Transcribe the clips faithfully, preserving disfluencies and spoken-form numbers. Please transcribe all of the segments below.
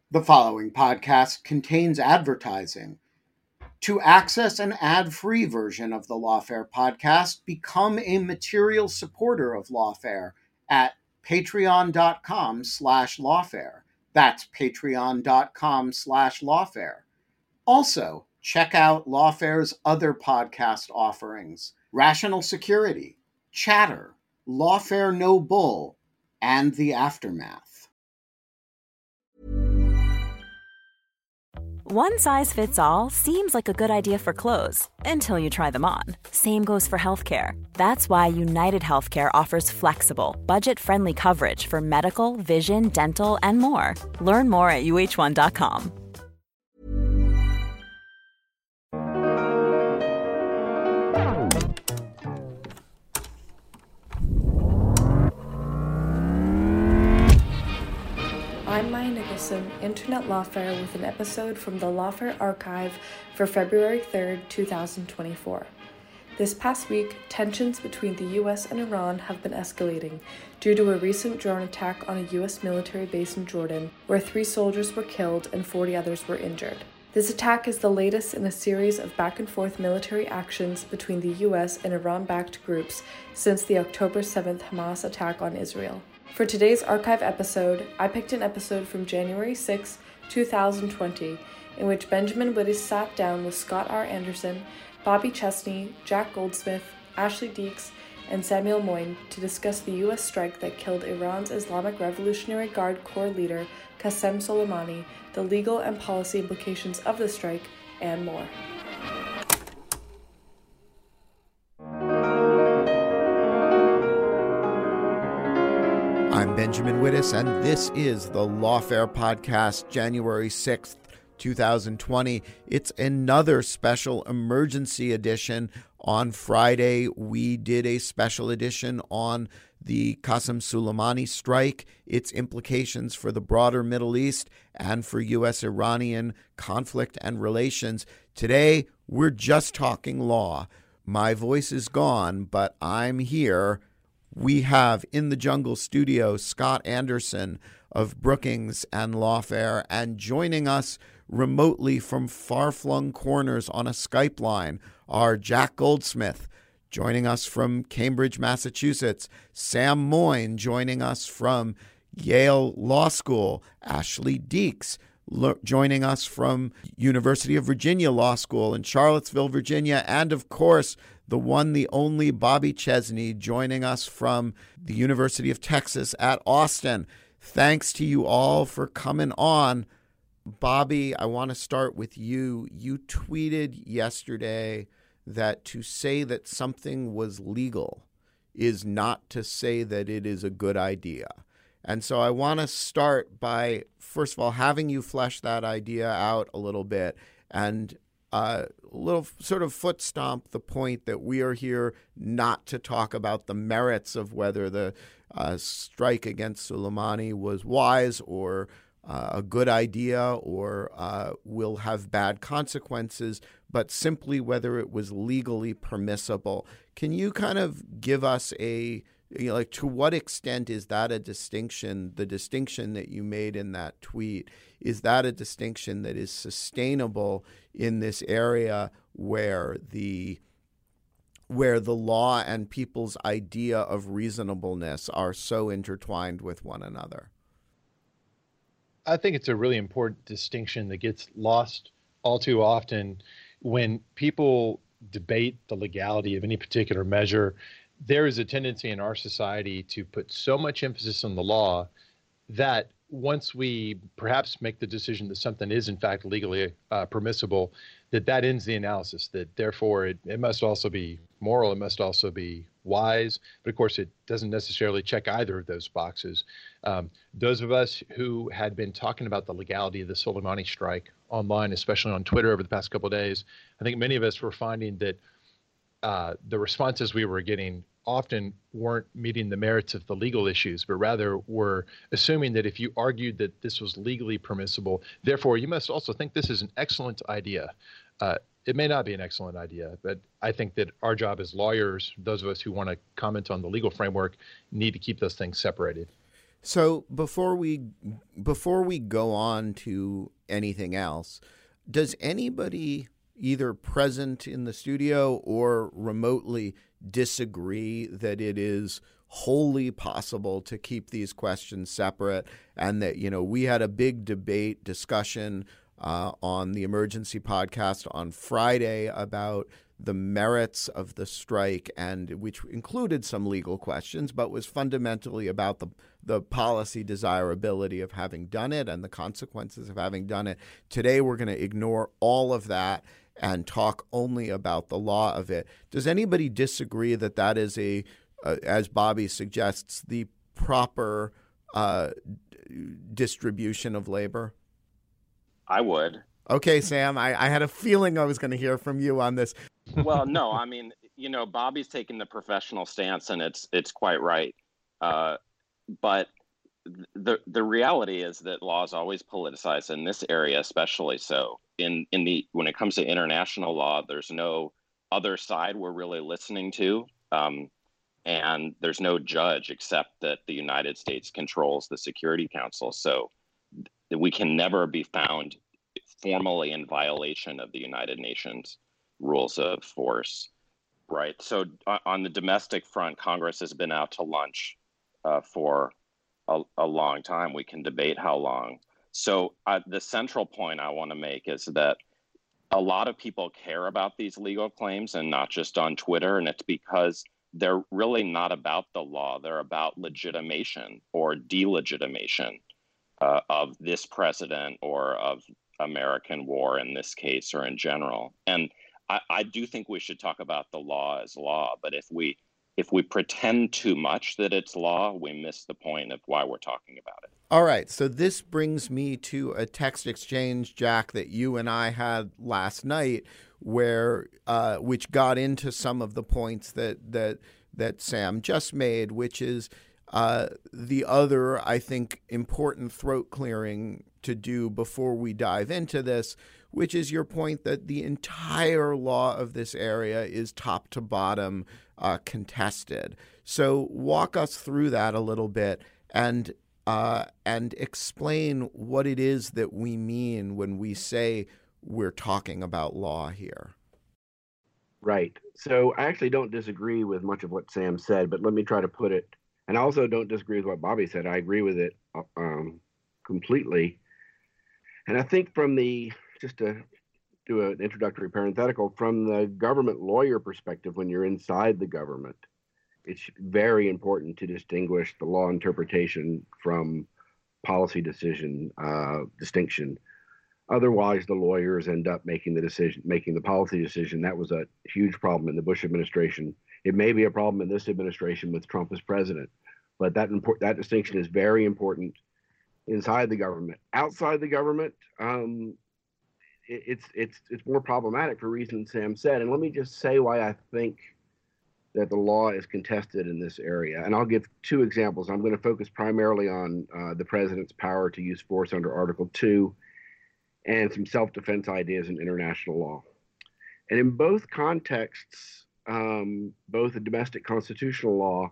The following podcast contains advertising. To access an ad-free version of the Lawfare podcast, become a material supporter of Lawfare at patreon.com slash lawfare. That's patreon.com slash lawfare. Also, check out Lawfare's other podcast offerings: Rational Security, Chatter, Lawfare No Bull, and The Aftermath. One size fits all seems like a good idea for clothes until you try them on. Same goes for healthcare. That's why United Healthcare offers flexible, budget-friendly coverage for medical, vision, dental, and more. Learn more at U H one dot com. I'm Maya Nicholson, Internet Lawfare, with an episode from the Lawfare Archive for February third, two thousand twenty-four. This past week, tensions between the U S and Iran have been escalating due to a recent drone attack on a U S military base in Jordan, where three soldiers were killed and forty others were injured. This attack is the latest in a series of back-and-forth military actions between the U S and Iran-backed groups since the October seventh Hamas attack on Israel. For today's archive episode, I picked an episode from January sixth, two thousand twenty, in which Benjamin Wittes sat down with Scott R. Anderson, Bobby Chesney, Jack Goldsmith, Ashley Deeks, and Samuel Moyn to discuss the U S strike that killed Iran's Islamic Revolutionary Guard Corps leader Qasem Soleimani, the legal and policy implications of the strike, and more. I'm Benjamin Wittes, and this is the Lawfare Podcast, January sixth, two thousand twenty. It's another special emergency edition. On Friday, we did a special edition on the Qasem Soleimani strike, its implications for the broader Middle East and for U S-Iranian conflict and relations. Today, we're just talking law. My voice is gone, but I'm here. We have in the Jungle Studio Scott Anderson of Brookings and Lawfare, and joining us remotely from far-flung corners on a Skype line are Jack Goldsmith, joining us from Cambridge, Massachusetts, Sam Moyn joining us from Yale Law School, Ashley Deeks lo- joining us from University of Virginia Law School in Charlottesville, Virginia, and of course, the one, the only Bobby Chesney joining us from the University of Texas at Austin. Thanks to you all for coming on. Bobby, I want to start with you. You tweeted yesterday that to say that something was legal is not to say that it is a good idea. And so I want to start by, first of all, having you flesh that idea out a little bit and uh, a little sort of foot stomp the point that we are here not to talk about the merits of whether the uh, strike against Soleimani was wise or uh, a good idea or uh, will have bad consequences, but simply whether it was legally permissible. Can you kind of give us a, you know, like, to what extent is that a distinction, the distinction that you made in that tweet, is that a distinction that is sustainable in this area where the where the law and people's idea of reasonableness are so intertwined with one another? I think it's a really important distinction that gets lost all too often when people debate the legality of any particular measure. There is a tendency in our society to put so much emphasis on the law that once we perhaps make the decision that something is in fact legally uh, permissible, that that ends the analysis, that therefore it, it must also be moral, it must also be wise. But of course, it doesn't necessarily check either of those boxes. Um, those of us who had been talking about the legality of the Soleimani strike online, especially on Twitter over the past couple of days, I think many of us were finding that uh, the responses we were getting often weren't meeting the merits of the legal issues, but rather were assuming that if you argued that this was legally permissible, therefore you must also think this is an excellent idea. Uh, it may not be an excellent idea, but I think that our job as lawyers, those of us who want to comment on the legal framework, need to keep those things separated. So before we before we go on to anything else, does anybody either present in the studio or remotely disagree that it is wholly possible to keep these questions separate, and that, you know, we had a big debate discussion uh, on the Emergency Podcast on Friday about the merits of the strike, and which included some legal questions, but was fundamentally about the the policy desirability of having done it and the consequences of having done it. Today, we're going to ignore all of that and talk only about the law of it. Does anybody disagree that that is a, uh, as Bobby suggests, the proper uh, distribution of labor? I would. Okay, Sam, I, I had a feeling I was going to hear from you on this. Well, no, I mean, you know, Bobby's taking the professional stance, and it's it's quite right. Uh, but the the reality is that law is always politicized in this area, especially so. In in the when it comes to international law, there's no other side we're really listening to, um, and there's no judge except that the United States controls the Security Council. So we can never be found formally in violation of the United Nations rules of force, right? So uh, on the domestic front, Congress has been out to lunch uh, for a, a long time. We can debate how long. So uh, the central point I want to make is that a lot of people care about these legal claims, and not just on Twitter, and it's because they're really not about the law. They're about legitimation or delegitimation uh, of this president or of American war in this case, or in general. And I, I do think we should talk about the law as law, but if we if we pretend too much that it's law, we miss the point of why we're talking about it. All right, so this brings me to a text exchange, Jack, that you and I had last night, where uh, which got into some of the points that that that Sam just made, which is uh, the other, I think, important throat clearing to do before we dive into this, which is your point that the entire law of this area is top to bottom uh, contested. So walk us through that a little bit and uh, and explain what it is that we mean when we say we're talking about law here. Right. So I actually don't disagree with much of what Sam said, but let me try to put it, and I also don't disagree with what Bobby said. I agree with it um, completely. And I think from the, just to do an introductory parenthetical, from the government lawyer perspective, when you're inside the government, it's very important to distinguish the law interpretation from policy decision uh, distinction. Otherwise, the lawyers end up making the decision, making the policy decision. That was a huge problem in the Bush administration. It may be a problem in this administration with Trump as president, but that import, that distinction is very important inside the government. Outside the government, um, it, it's it's it's more problematic for reasons Sam said. And let me just say why I think that the law is contested in this area. And I'll give two examples. I'm going to focus primarily on uh, the president's power to use force under Article two and some self-defense ideas in international law. And in both contexts, um, both the domestic constitutional law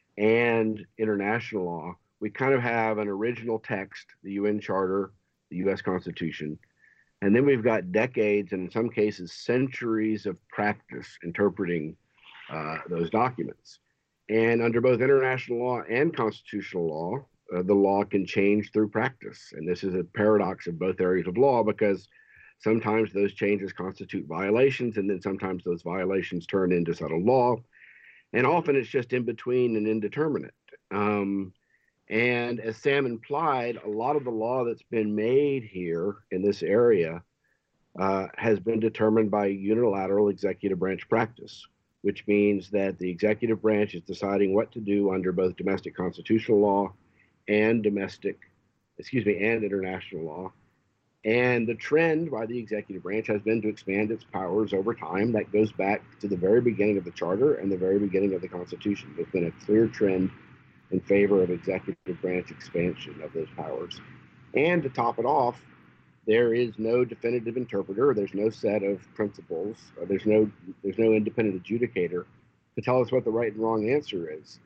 and international law, we kind of have an original text, the U N Charter, the U S Constitution, and then we've got decades and in some cases centuries of practice interpreting uh, those documents. And under both international law and constitutional law, uh, the law can change through practice. And this is a paradox of both areas of law, because sometimes those changes constitute violations, and then sometimes those violations turn into settled law. And often it's just in between and indeterminate. Um, and as Sam implied, a lot of the law that's been made here in this area uh, has been determined by unilateral executive branch practice, which means that the executive branch is deciding what to do under both domestic constitutional law and domestic, excuse me, and international law. And the trend by the executive branch has been to expand its powers over time. That goes back to the very beginning of the Charter and the very beginning of the Constitution. There's been a clear trend in favor of executive branch expansion of those powers. And to top it off, there is no definitive interpreter. There's no set of principles. There's no there's no independent adjudicator to tell us what the right and wrong answer is.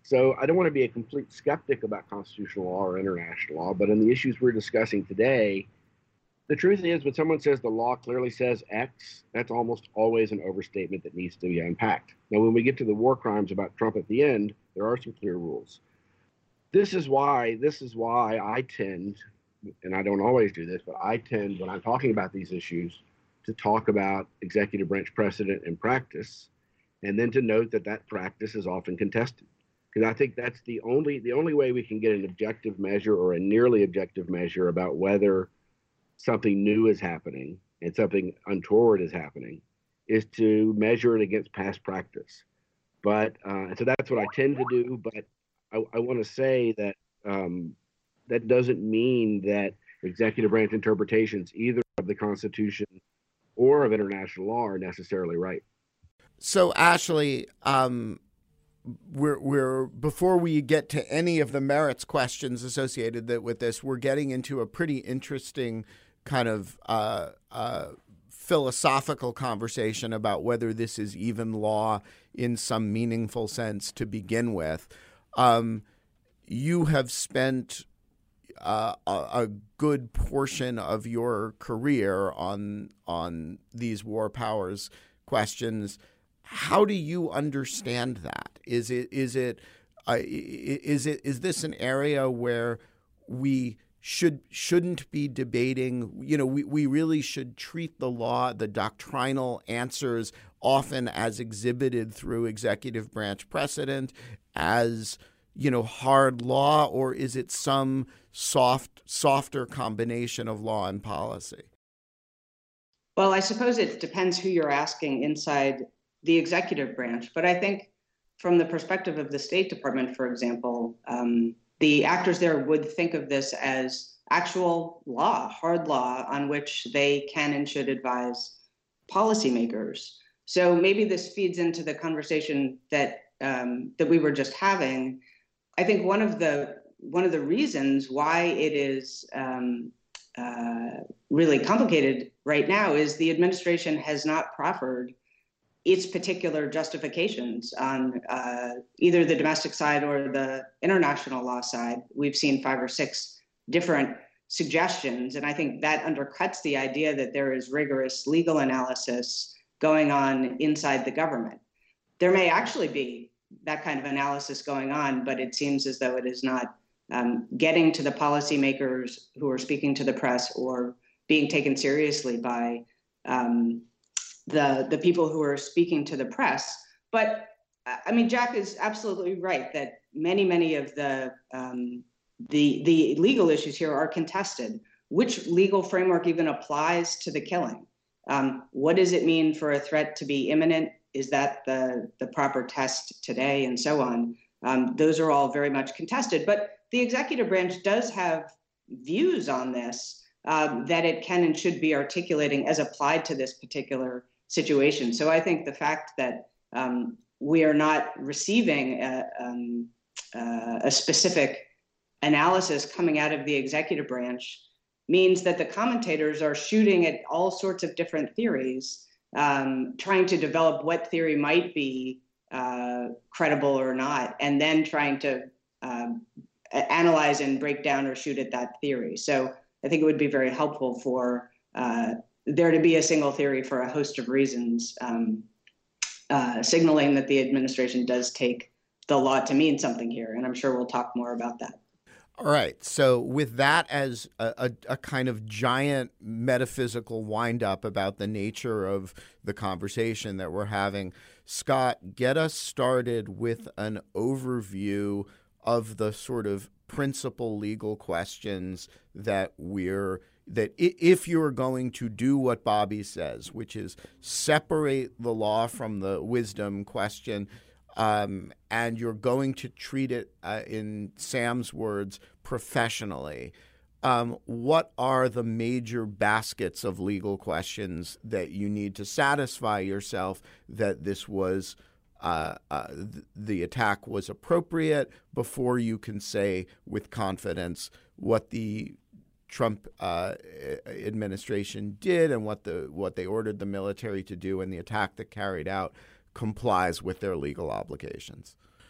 So I don't want to be a complete skeptic about constitutional law or international law, but on the issues we're discussing today, the truth is when someone says the law clearly says X, that's almost always an overstatement that needs to be unpacked. Now, when we get to the war crimes about Trump at the end, there are some clear rules. This is why, this is why I tend, and I don't always do this, but I tend, when I'm talking about these issues, to talk about executive branch precedent and practice, and then to note that that practice is often contested. Because I think that's the only the only way we can get an objective measure or a nearly objective measure about whether something new is happening and something untoward is happening is to measure it against past practice. But uh, and so that's what I tend to do. But I, I want to say that um, that doesn't mean that executive branch interpretations either of the Constitution or of international law are necessarily right. So, Ashley, um, we're we're before we get to any of the merits questions associated that, with this, we're getting into a pretty interesting kind of uh, uh, philosophical conversation about whether this is even law in some meaningful sense to begin with. Um, you have spent uh, a, a good portion of your career on on these war powers questions. How do you understand that? Is it is it uh, is it is this an area where we should shouldn't be debating? You know, we, we really should treat the law, the doctrinal answers, often as exhibited through executive branch precedent, as, you know, hard law, or is it some soft softer combination of law and policy? Well, I suppose it depends who you're asking inside the executive branch. But I think from the perspective of the State Department, for example, um, the actors there would think of this as actual law, hard law, on which they can and should advise policymakers. So maybe this feeds into the conversation that um, that we were just having. I think one of the one of the reasons why it is um, uh, really complicated right now is the administration has not proffered its particular justifications on uh, either the domestic side or the international law side. We've seen five or six different suggestions, and I think that undercuts the idea that there is rigorous legal analysis going on inside the government. There may actually be that kind of analysis going on, but it seems as though it is not um, getting to the policymakers who are speaking to the press or being taken seriously by um, the the people who are speaking to the press. But I mean, Jack is absolutely right that many, many of the um, the the legal issues here are contested. Which legal framework even applies to the killing? Um, what does it mean for a threat to be imminent? Is that the the proper test today, and so on? Um, those are all very much contested. But the executive branch does have views on this um, that it can and should be articulating as applied to this particular situation. So I think the fact that um, we are not receiving a, um, uh, a specific analysis coming out of the executive branch means that the commentators are shooting at all sorts of different theories, um, trying to develop what theory might be uh, credible or not, and then trying to um, analyze and break down or shoot at that theory. So I think it would be very helpful for uh, there to be a single theory for a host of reasons, um, uh, signaling that the administration does take the law to mean something here. And I'm sure we'll talk more about that. All right. So with that as a, a, a kind of giant metaphysical wind-up about the nature of the conversation that we're having, Scott, get us started with an overview of the sort of principal legal questions that we're that if you're going to do what Bobby says, which is separate the law from the wisdom question, um, and you're going to treat it, uh, in Sam's words, professionally, um, what are the major baskets of legal questions that you need to satisfy yourself that this was uh, uh, th- the attack was appropriate before you can say with confidence what the Trump uh, administration did and what the what they ordered the military to do and the attack that carried out complies with their legal obligations?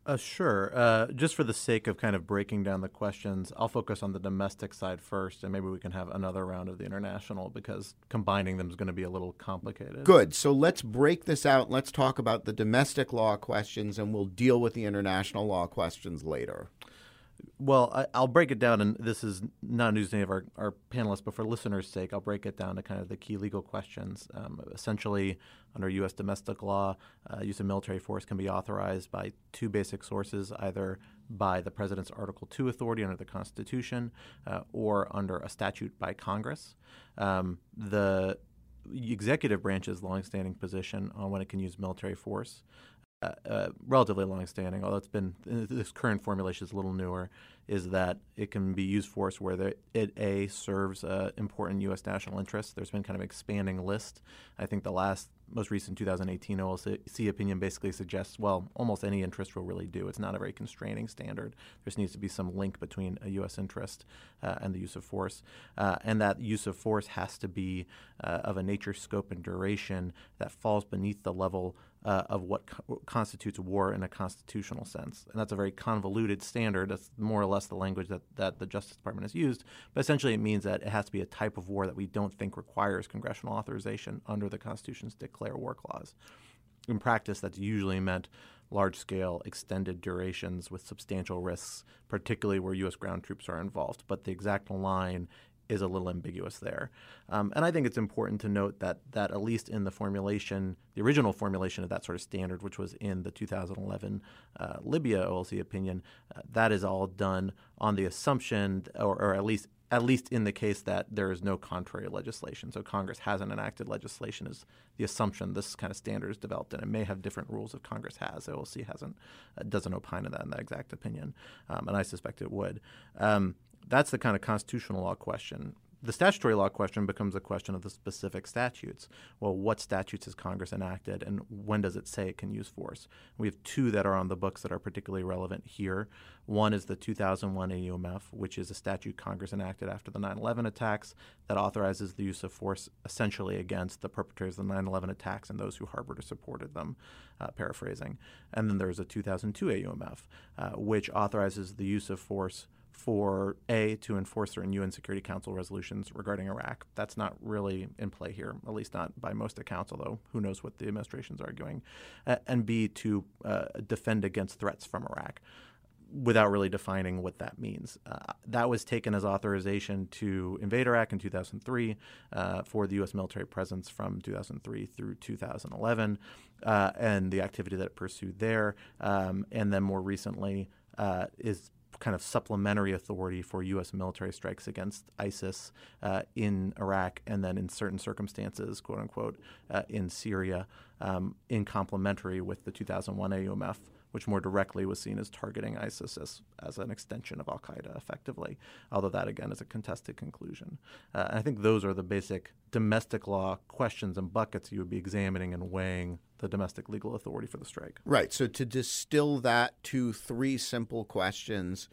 Uh, sure. Uh, just for the sake of kind of breaking down the questions, I'll focus on the domestic side first, and maybe we can have another round of the international because combining them is going to be a little complicated. Good. So let's break this out. Let's talk about the domestic law questions, and we'll deal with the international law questions later. Well, I, I'll break it down, and this is not news to any of our, our panelists, but for listeners' sake, I'll break it down to kind of the key legal questions. Um, essentially, under U S domestic law, uh, use of military force can be authorized by two basic sources, either by the President's Article two authority under the Constitution uh, or under a statute by Congress. Um, the executive branch's longstanding position on when it can use military force Uh, uh, relatively long-standing, although it's been this current formulation is a little newer, is that it can be used force where the, it a serves uh, important U S national interests. There's been kind of an expanding list. I think the last most recent two thousand eighteen O L C opinion basically suggests, well, almost any interest will really do. It's not a very constraining standard. There just needs to be some link between a U S interest uh, and the use of force, uh, and that use of force has to be uh, of a nature, scope, and duration that falls beneath the level Uh, of what co- constitutes war in a constitutional sense. And that's a very convoluted standard. That's more or less the language that, that the Justice Department has used. But essentially it means that it has to be a type of war that we don't think requires congressional authorization under the Constitution's Declare War Clause. In practice, that's usually meant large-scale, extended durations with substantial risks, particularly where U S ground troops are involved. But the exact line is a little ambiguous there. Um, and I think it's important to note that that at least in the formulation, the original formulation of that sort of standard, which was in the two thousand eleven uh, Libya O L C opinion, uh, that is all done on the assumption, or, or at least at least in the case that there is no contrary legislation. So Congress hasn't enacted legislation is the assumption this kind of standard is developed, and it may have different rules if Congress has. The O L C hasn't, uh, doesn't opine on that in that exact opinion, um, and I suspect it would. Um, That's the kind of constitutional law question. The statutory law question becomes a question of the specific statutes. Well, what statutes has Congress enacted, and when does it say it can use force? We have two that are on the books that are particularly relevant here. One is the two thousand one A U M F, which is a statute Congress enacted after the nine eleven attacks that authorizes the use of force essentially against the perpetrators of the nine eleven attacks and those who harbored or supported them, uh, paraphrasing. And then there's a two thousand two A U M F, uh, which authorizes the use of force for A, to enforce certain U N Security Council resolutions regarding Iraq. That's not really in play here, at least not by most accounts, although who knows what the administration's arguing. Uh, and B, to uh, defend against threats from Iraq, without really defining what that means. Uh, that was taken as authorization to invade Iraq in two thousand three uh, for the U S military presence from two thousand three through two thousand eleven uh, and the activity that it pursued there. Um, and then more recently uh, is kind of supplementary authority for U S military strikes against ISIS uh, in Iraq and then in certain circumstances, quote unquote, uh, in Syria, um, in complementary with the two thousand one A U M F, which more directly was seen as targeting ISIS as, as an extension of al-Qaeda effectively, although that, again, is a contested conclusion. Uh, and I think those are the basic domestic law questions and buckets you would be examining and weighing the domestic legal authority for the strike. Right. So to distill that to three simple questions,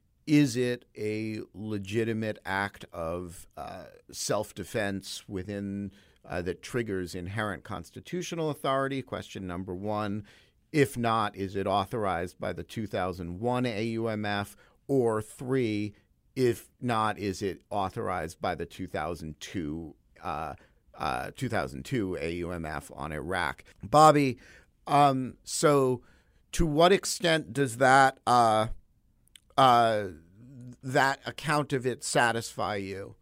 is it a legitimate act of uh, self-defense within uh, that triggers inherent constitutional authority? Question number one. If not, is it authorized by the two thousand one A U M F? Or three, if not, is it authorized by the two thousand two uh, uh, two thousand two A U M F on Iraq? Bobby, um, so to what extent does that uh, uh, that account of it satisfy you?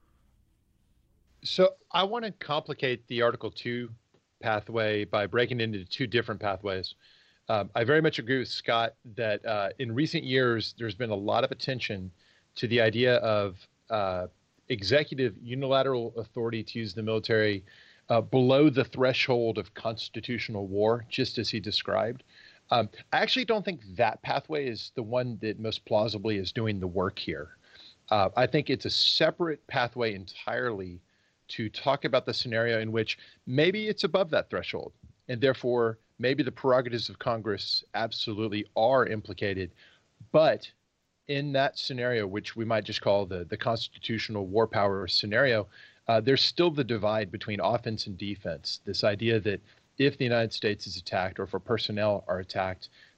So I want to complicate the Article two pathway by breaking it into two different pathways. Um, I very much agree with Scott that uh, in recent years, there's been a lot of attention to the idea of uh, executive unilateral authority to use the military uh, below the threshold of constitutional war, just as he described. Um, I actually don't think that pathway is the one that most plausibly is doing the work here. Uh, I think it's a separate pathway entirely to talk about the scenario in which maybe it's above that threshold, and therefore maybe the prerogatives of Congress absolutely are implicated. But in that scenario, which we might just call the, the constitutional war power scenario, uh, there's still the divide between offense and defense. This idea that if the United States is attacked or if our personnel are attacked,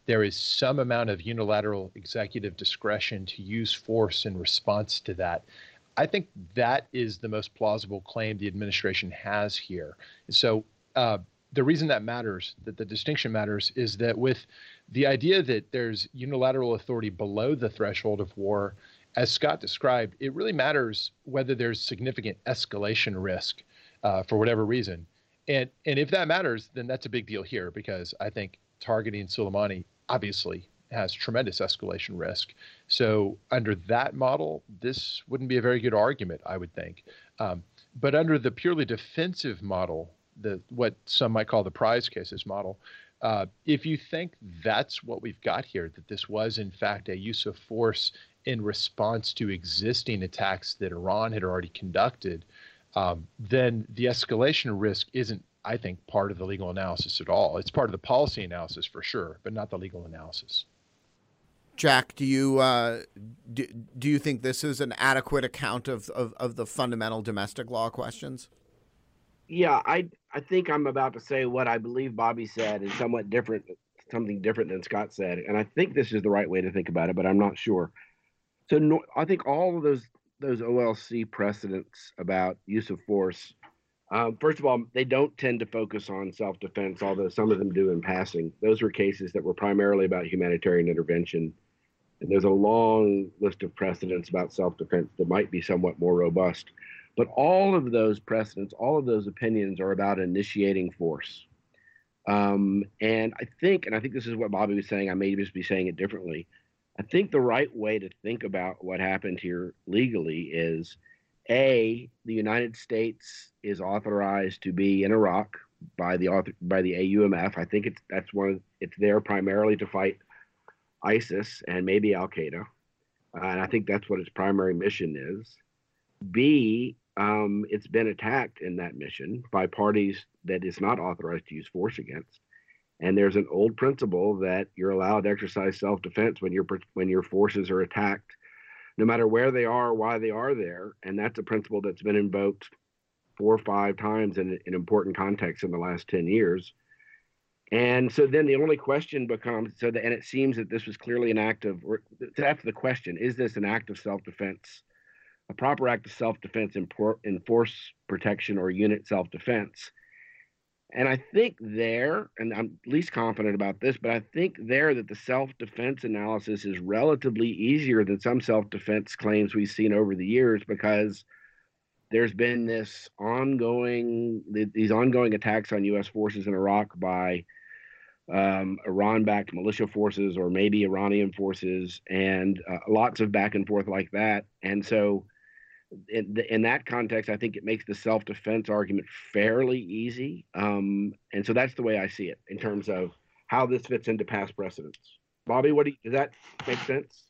there is some amount of unilateral executive discretion to use force in response to that. I think that is the most plausible claim the administration has here. So uh, the reason that matters, that the distinction matters, is that with the idea that there's unilateral authority below the threshold of war, as Scott described, it really matters whether there's significant escalation risk uh, for whatever reason. And and if that matters, then that's a big deal here, because I think targeting Soleimani obviously has tremendous escalation risk. So under that model, this wouldn't be a very good argument, I would think. Um, but under the purely defensive model, the what some might call the prize cases model, uh, if you think that's what we've got here, that this was in fact a use of force in response to existing attacks that Iran had already conducted, um, then the escalation risk isn't, I think, part of the legal analysis at all. It's part of the policy analysis for sure, but not the legal analysis. Jack, do you uh, do, do you think this is an adequate account of, of, of the fundamental domestic law questions? Yeah, I I think I'm about to say what I believe Bobby said is somewhat different, something different than Scott said, and I think this is the right way to think about it, but I'm not sure. So no, I think all of those those O L C precedents about use of force, um, first of all, they don't tend to focus on self-defense, although some of them do in passing. Those were cases that were primarily about humanitarian intervention. And there's a long list of precedents about self-defense that might be somewhat more robust. But all of those precedents, all of those opinions are about initiating force. Um, and I think, and I think this is what Bobby was saying, I may just be saying it differently. I think the right way to think about what happened here legally is, A, the United States is authorized to be in Iraq by the author, by the A U M F. I think it's that's one of, it's there primarily to fight ISIS and maybe Al-Qaeda. Uh, and I think that's what its primary mission is. B, um, it's been attacked in that mission by parties that it's not authorized to use force against. And there's an old principle that you're allowed to exercise self-defense when your when your forces are attacked, no matter where they are or why they are there. And that's a principle that's been invoked four or five times in, in important contexts in the last ten years. And so then the only question becomes, so that, and it seems that this was clearly an act of, or that's the question, is this an act of self-defense, a proper act of self-defense in, por, in force protection or unit self-defense? And I think there, and I'm least confident about this, but I think there that the self-defense analysis is relatively easier than some self-defense claims we've seen over the years, because there's been this ongoing, these ongoing attacks on U S forces in Iraq by um, Iran-backed militia forces or maybe Iranian forces, and uh, lots of back and forth like that. And so in, in that context, I think it makes the self-defense argument fairly easy. Um, and so that's the way I see it in terms of how this fits into past precedents. Bobby, what do you, does that make sense?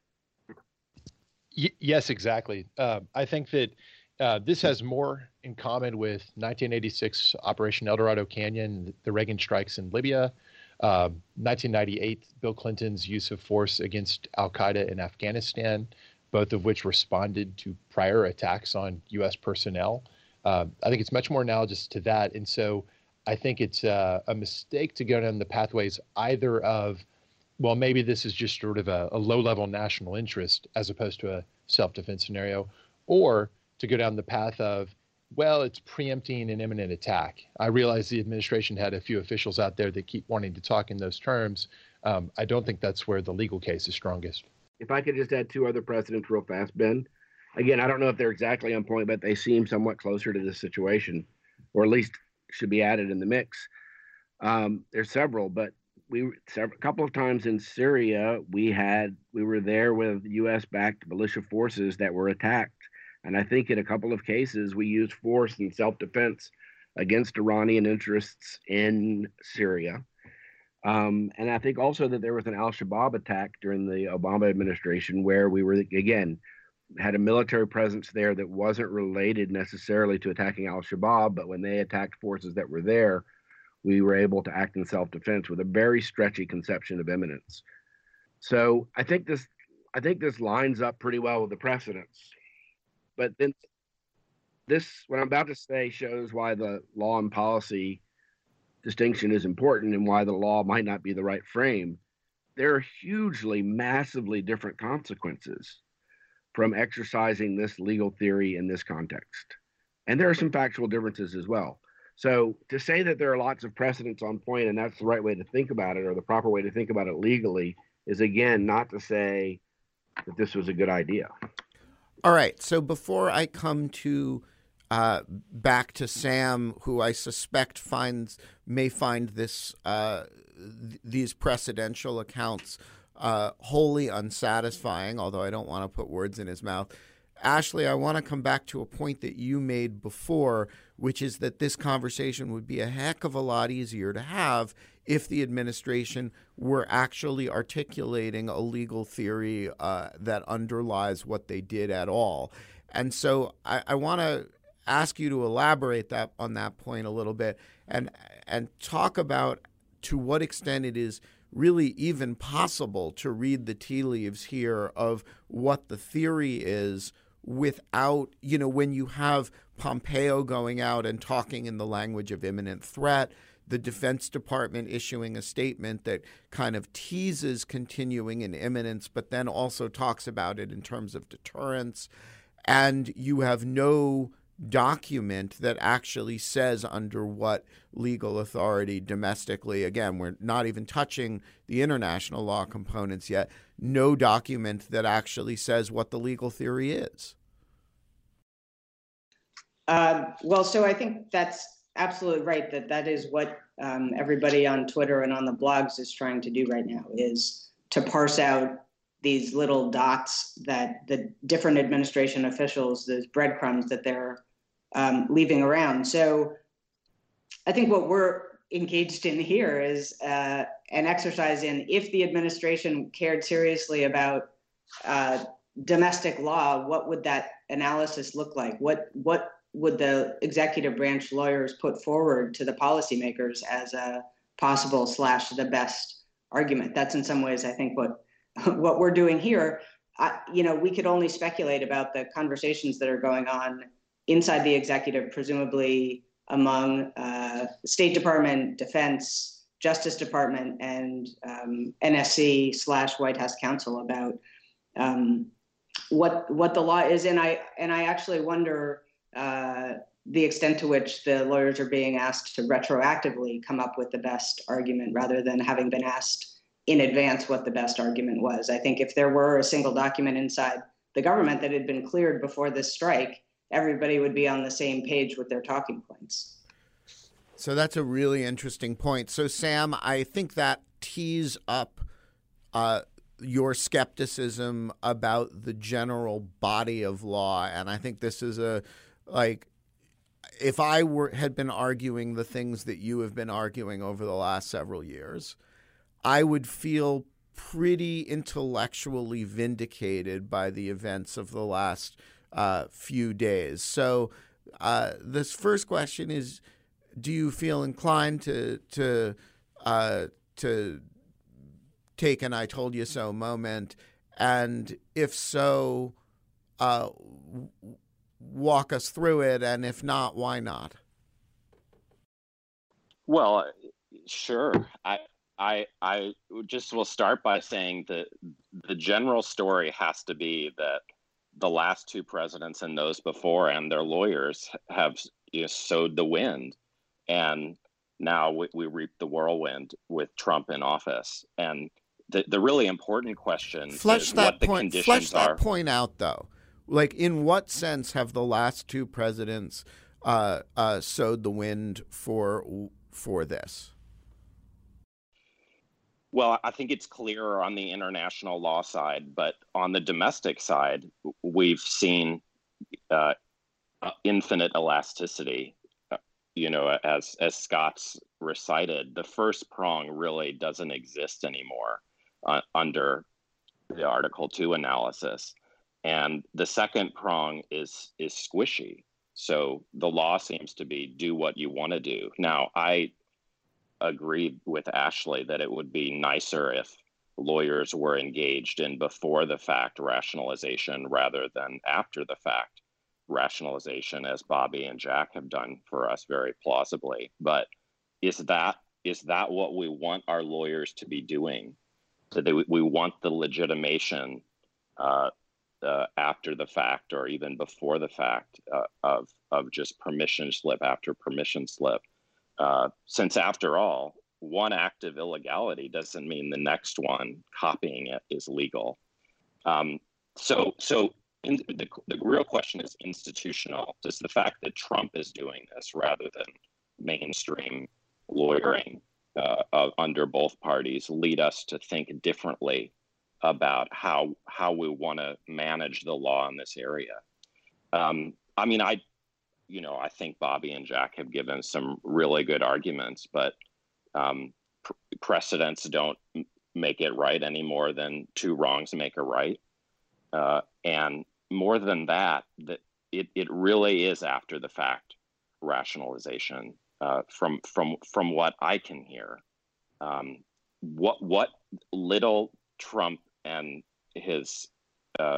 Y- yes, exactly. Uh, I think that Uh, this has more in common with nineteen eighty-six Operation El Dorado Canyon, the Reagan strikes in Libya, uh, nineteen ninety-eight Bill Clinton's use of force against Al-Qaeda in Afghanistan, both of which responded to prior attacks on U S personnel. Uh, I think it's much more analogous to that. And so I think it's uh, a mistake to go down the pathways either of, well, maybe this is just sort of a, a low-level national interest as opposed to a self-defense scenario, or to go down the path of, well, it's preempting an imminent attack. I realize the administration had a few officials out there that keep wanting to talk in those terms. Um, I don't think that's where the legal case is strongest. If I could just add two other precedents real fast, Ben. Again, I don't know if they're exactly on point, but they seem somewhat closer to this situation, or at least should be added in the mix. Um, there's several, but we several, a couple of times in Syria, we had we were there with U S-backed militia forces that were attacked. And I think in a couple of cases, we used force and self-defense against Iranian interests in Syria. Um, and I think also that there was an al-Shabaab attack during the Obama administration where we were, again, had a military presence there that wasn't related necessarily to attacking al-Shabaab, but when they attacked forces that were there, we were able to act in self-defense with a very stretchy conception of imminence. So I think this, I think this lines up pretty well with the precedents. But then this, what I'm about to say, shows why the law and policy distinction is important and why the law might not be the right frame. there are hugely, massively different consequences from exercising this legal theory in this context. And there are some factual differences as well. So to say that there are lots of precedents on point and that's the right way to think about it or the proper way to think about it legally is, again, not to say that this was a good idea. All right. So before I come to uh, back to Sam, who I suspect finds may find this uh, th- these precedential accounts uh, wholly unsatisfying, although I don't want to put words in his mouth. Ashley, I want to come back to a point that you made before, which is that this conversation would be a heck of a lot easier to have if the administration were actually articulating a legal theory uh, that underlies what they did at all. And so I, I want to ask you to elaborate that on that point a little bit and and talk about to what extent it is really even possible to read the tea leaves here of what the theory is without, you know, when you have Pompeo going out and talking in the language of imminent threat, the Defense Department issuing a statement that kind of teases continuing in imminence, but then also talks about it in terms of deterrence. And you have no document that actually says under what legal authority domestically, again, we're not even touching the international law components yet, no document that actually says what the legal theory is. Uh, well, so I think that's absolutely right, that that is what um, everybody on Twitter and on the blogs is trying to do right now, is to parse out these little dots that the different administration officials, those breadcrumbs that they're um, leaving around. So I think what we're engaged in here is uh, an exercise in, if the administration cared seriously about uh, domestic law, what would that analysis look like? What what would the executive branch lawyers put forward to the policymakers as a possible slash the best argument? That's in some ways, I think, what what we're doing here. I, you know, we could only speculate about the conversations that are going on inside the executive, presumably among uh, State Department, Defense, Justice Department, and um, N S C slash White House counsel about um, what what the law is. And I and I actually wonder uh, the extent to which the lawyers are being asked to retroactively come up with the best argument rather than having been asked in advance what the best argument was. I think if there were a single document inside the government that had been cleared before this strike, everybody would be on the same page with their talking points. So that's a really interesting point. So, Sam, I think that tees up uh, your skepticism about the general body of law. And I think this is a, like, if I were had been arguing the things that you have been arguing over the last several years, I would feel pretty intellectually vindicated by the events of the last uh, few days. So uh, this first question is, do you feel inclined to to uh, to take an "I told you so" moment? And if so, uh, walk us through it. And if not, why not? Well, sure. I I I just will start by saying that the general story has to be that the last two presidents and those before and their lawyers have, you know, sowed the wind. And now we, we reap the whirlwind with Trump in office. And the, the really important question flesh is that what the point, conditions flesh that are. point out, though. Like, in what sense have the last two presidents uh, uh, sowed the wind for for this? Well, I think it's clearer on the international law side, but on the domestic side, we've seen uh, infinite elasticity. Uh, you know, as as Scott's recited, the first prong really doesn't exist anymore uh, under the Article Two analysis, and the second prong is is squishy. So the law seems to be do what you want to do. Now, I agreed with Ashley that it would be nicer if lawyers were engaged in before the fact rationalization rather than after the fact rationalization, as Bobby and Jack have done for us very plausibly. But is that is that what we want our lawyers to be doing? So they, we want the legitimation uh, uh, after the fact, or even before the fact, uh, of of just permission slip after permission slip. Uh, since after all, one act of illegality doesn't mean the next one copying it is legal. Um, so, so in, the, the real question is institutional. Does the fact that Trump is doing this rather than mainstream lawyering uh, uh, under both parties lead us to think differently about how how we want to manage the law in this area? Um, I mean, I, you know, I think Bobby and Jack have given some really good arguments, but um, pr- precedents don't m- make it right any more than two wrongs make a right. Uh, and more than that, that it, it really is after the fact rationalization uh, from from from what I can hear. Um, what what little Trump and his uh,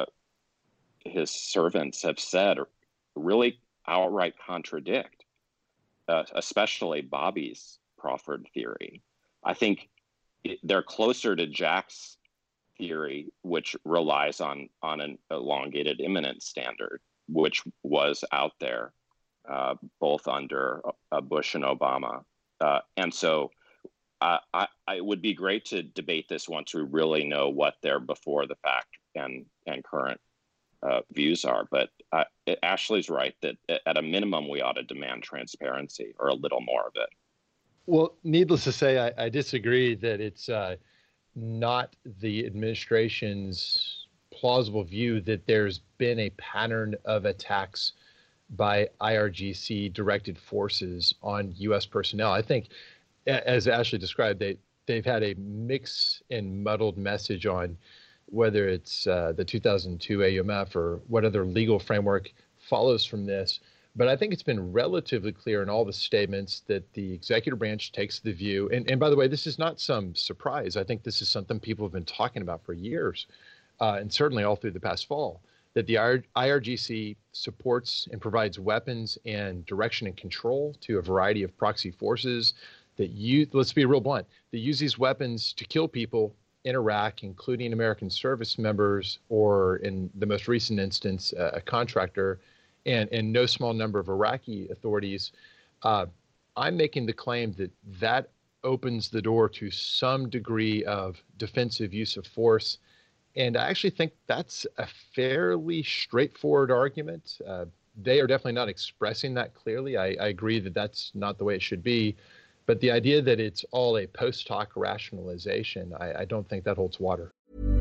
his servants have said really outright contradict, uh, especially Bobby's proffered theory. I think it, they're closer to Jack's theory, which relies on on an elongated imminent standard, which was out there uh, both under uh, Bush and Obama. Uh, and so uh, I, I, it would be great to debate this once we really know what their before the fact and, and current uh, views are. But uh, Ashley's right that at a minimum, we ought to demand transparency or a little more of it. Well, needless to say, I, I disagree that it's uh, not the administration's plausible view that there's been a pattern of attacks by I R G C-directed forces on U S personnel. I think, as Ashley described, they, they've had a mixed and muddled message on whether it's uh, the two thousand two A U M F or what other legal framework follows from this. But I think it's been relatively clear in all the statements that the executive branch takes the view, and, and by the way, this is not some surprise. I think this is something people have been talking about for years, uh, and certainly all through the past fall, that the I R G C supports and provides weapons and direction and control to a variety of proxy forces that use, let's be real blunt, that use these weapons to kill people in Iraq, including American service members, or in the most recent instance, uh, a contractor, and, and no small number of Iraqi authorities. Uh, I'm making the claim that that opens the door to some degree of defensive use of force. And I actually think that's a fairly straightforward argument. Uh, they are definitely not expressing that clearly. I, I agree that that's not the way it should be. But the idea that it's all a post hoc rationalization, I, I don't think that holds water.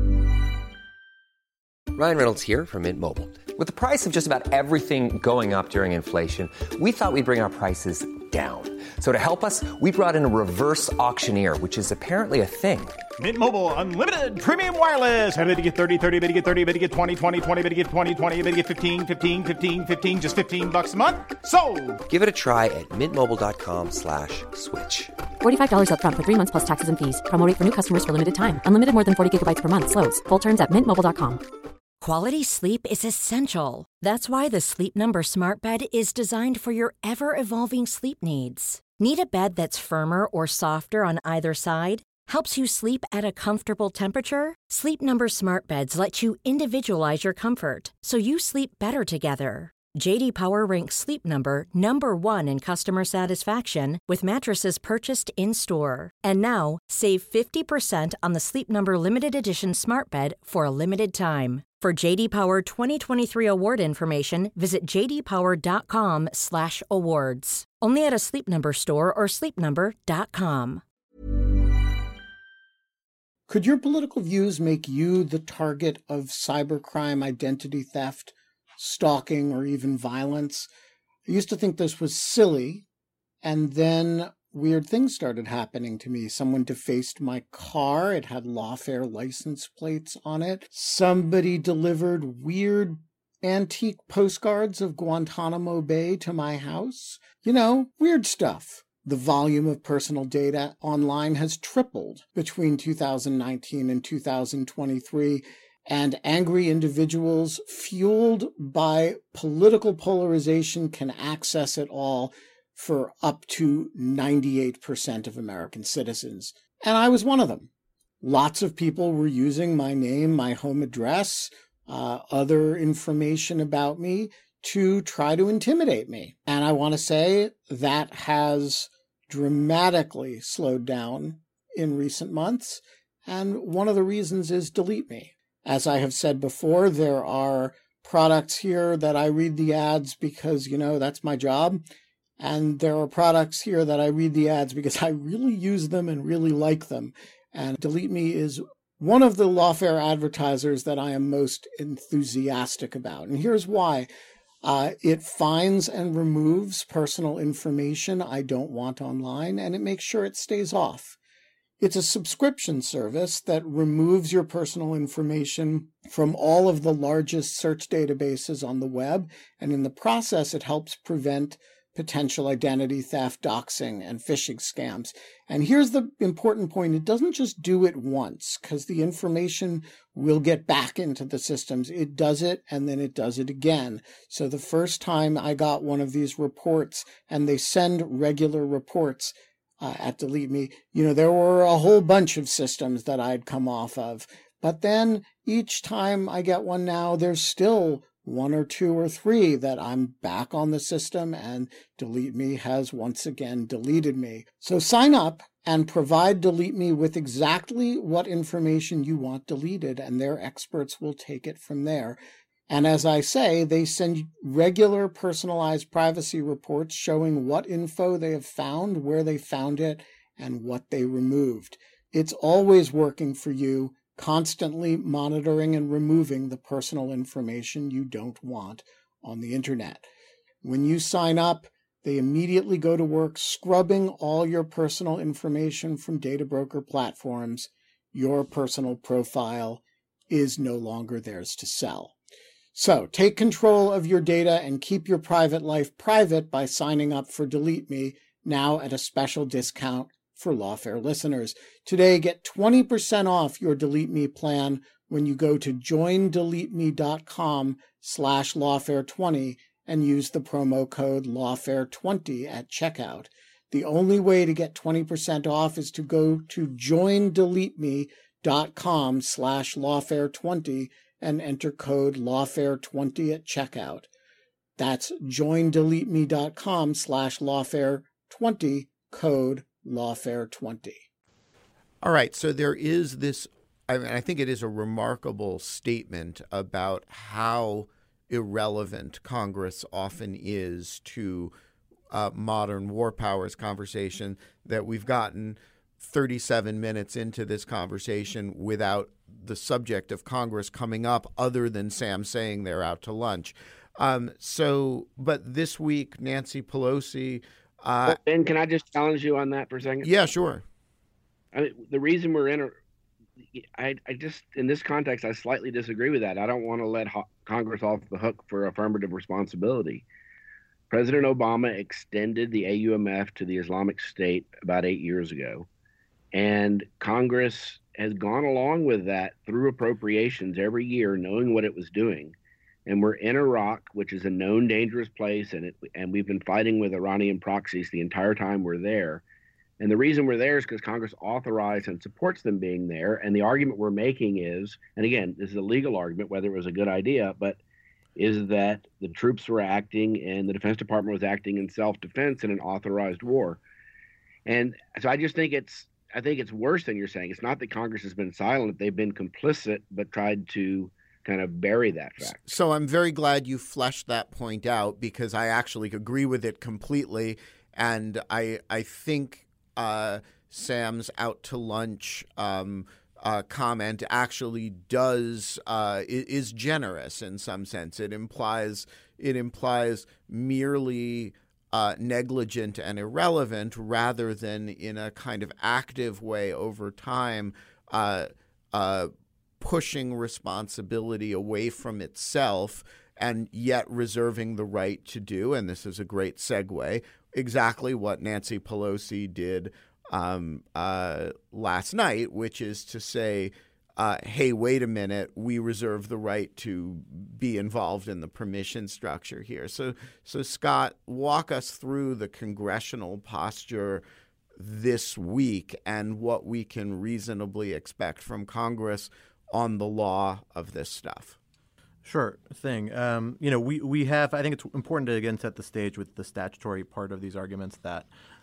Ryan Reynolds here from Mint Mobile. With the price of just about everything going up during inflation, we thought we'd bring our prices down. So to help us, we brought in a reverse auctioneer, which is apparently a thing. Mint Mobile Unlimited Premium Wireless. How to get thirty, thirty, how to get thirty, how to get twenty, twenty, twenty, how to get twenty, twenty, how to get fifteen, fifteen, fifteen, fifteen, just fifteen bucks a month? Sold! Give it a try at mintmobile.com slash switch. forty-five dollars up front for three months plus taxes and fees. Promo rate for new customers for limited time. Unlimited more than forty gigabytes per month. Slows full terms at mint mobile dot com. Quality sleep is essential. That's why the Sleep Number Smart Bed is designed for your ever-evolving sleep needs. Need a bed that's firmer or softer on either side? Helps you sleep at a comfortable temperature? Sleep Number Smart Beds let you individualize your comfort, so you sleep better together. J D Power ranks Sleep Number number one in customer satisfaction with mattresses purchased in-store. And now, save fifty percent on the Sleep Number Limited Edition Smart Bed for a limited time. For J D Power twenty twenty-three award information, visit j d power dot com slash awards. Only at a Sleep Number store or sleep number dot com. Could your political views make you the target of cybercrime, identity theft, stalking, or even violence? I used to think this was silly, and then weird things started happening to me. Someone defaced my car. It had lawfare license plates on it. Somebody delivered weird antique postcards of Guantanamo Bay to my house. You know, weird stuff. The volume of personal data online has tripled between two thousand nineteen and two thousand twenty-three, and angry individuals fueled by political polarization can access it all for up to ninety-eight percent of American citizens. And I was one of them. lots of people were using my name, my home address, uh, other information about me to try to intimidate me. And I want to say that has dramatically slowed down in recent months. And one of the reasons is Delete Me. As I have said before, there are products here that I read the ads because, you know, that's my job. And there are products here that I read the ads because I really use them and really like them. And Delete Me is one of the Lawfare advertisers that I am most enthusiastic about. And here's why. Uh, it finds and removes personal information I don't want online, and it makes sure it stays off. It's a subscription service that removes your personal information from all of the largest search databases on the web, and in the process, it helps prevent potential identity theft, doxing, and phishing scams. And here's the important point. It doesn't just do it once, because the information will get back into the systems. It does it, and then it does it again. So the first time I got one of these reports, and they send regular reports uh, at Delete Me, you know, there were a whole bunch of systems that I'd come off of. But then each time I get one now, there's still one or two or three that I'm back on the system, and Delete Me has once again deleted me. So sign up and provide Delete Me with exactly what information you want deleted, and their experts will take it from there. And as I say, they send regular personalized privacy reports showing what info they have found, where they found it, and what they removed. It's always working for you, constantly monitoring and removing the personal information you don't want on the internet. When you sign up, they immediately go to work scrubbing all your personal information from data broker platforms. Your personal profile is no longer theirs to sell. So take control of your data and keep your private life private by signing up for Delete Me, now at a special discount for Lawfare listeners. Today, get twenty percent off your Delete Me plan when you go to joindeleteme.com slash lawfare20 and use the promo code lawfare twenty at checkout. The only way to get twenty percent off is to go to joindeleteme.com slash lawfare20 and enter code lawfare twenty at checkout. That's joindeleteme.com slash lawfare20, code lawfare twenty. All right, so there is this, I mean, I think it is a remarkable statement about how irrelevant Congress often is to uh, modern war powers conversation, that we've gotten thirty-seven minutes into this conversation without the subject of Congress coming up, other than Sam saying they're out to lunch. Um, so, but this week, Nancy Pelosi... Uh, Ben, can I just challenge you on that for a second? Yeah, sure. I mean, the reason we're in a, I, I just, in this context, I slightly disagree with that. I don't want to let ho- Congress off the hook for affirmative responsibility. President Obama extended the A U M F to the Islamic State about eight years ago, and Congress has gone along with that through appropriations every year, knowing what it was doing. And we're in Iraq, which is a known dangerous place, and it, and we've been fighting with Iranian proxies the entire time we're there. And the reason we're there is because Congress authorized and supports them being there. And the argument we're making is, and again, this is a legal argument, whether it was a good idea, but is that the troops were acting and the Defense Department was acting in self-defense in an authorized war. And so I just think it's, I think it's worse than you're saying. It's not that Congress has been silent. They've been complicit, but tried to kind of bury that fact. So I'm very glad you fleshed that point out, because I actually agree with it completely. And I I think uh, Sam's out to lunch um, uh, comment actually does uh, is generous in some sense. It implies it implies merely uh, negligent and irrelevant, rather than in a kind of active way over time uh, uh, pushing responsibility away from itself, and yet reserving the right to do, and this is a great segue, exactly what Nancy Pelosi did um, uh, last night, which is to say, uh, hey, wait a minute, we reserve the right to be involved in the permission structure here. So, so Scott, walk us through the congressional posture this week and what we can reasonably expect from Congress on the law of this stuff? Sure thing. Um, you know, we, we have, I think it's important to, again, set the stage with the statutory part of these arguments that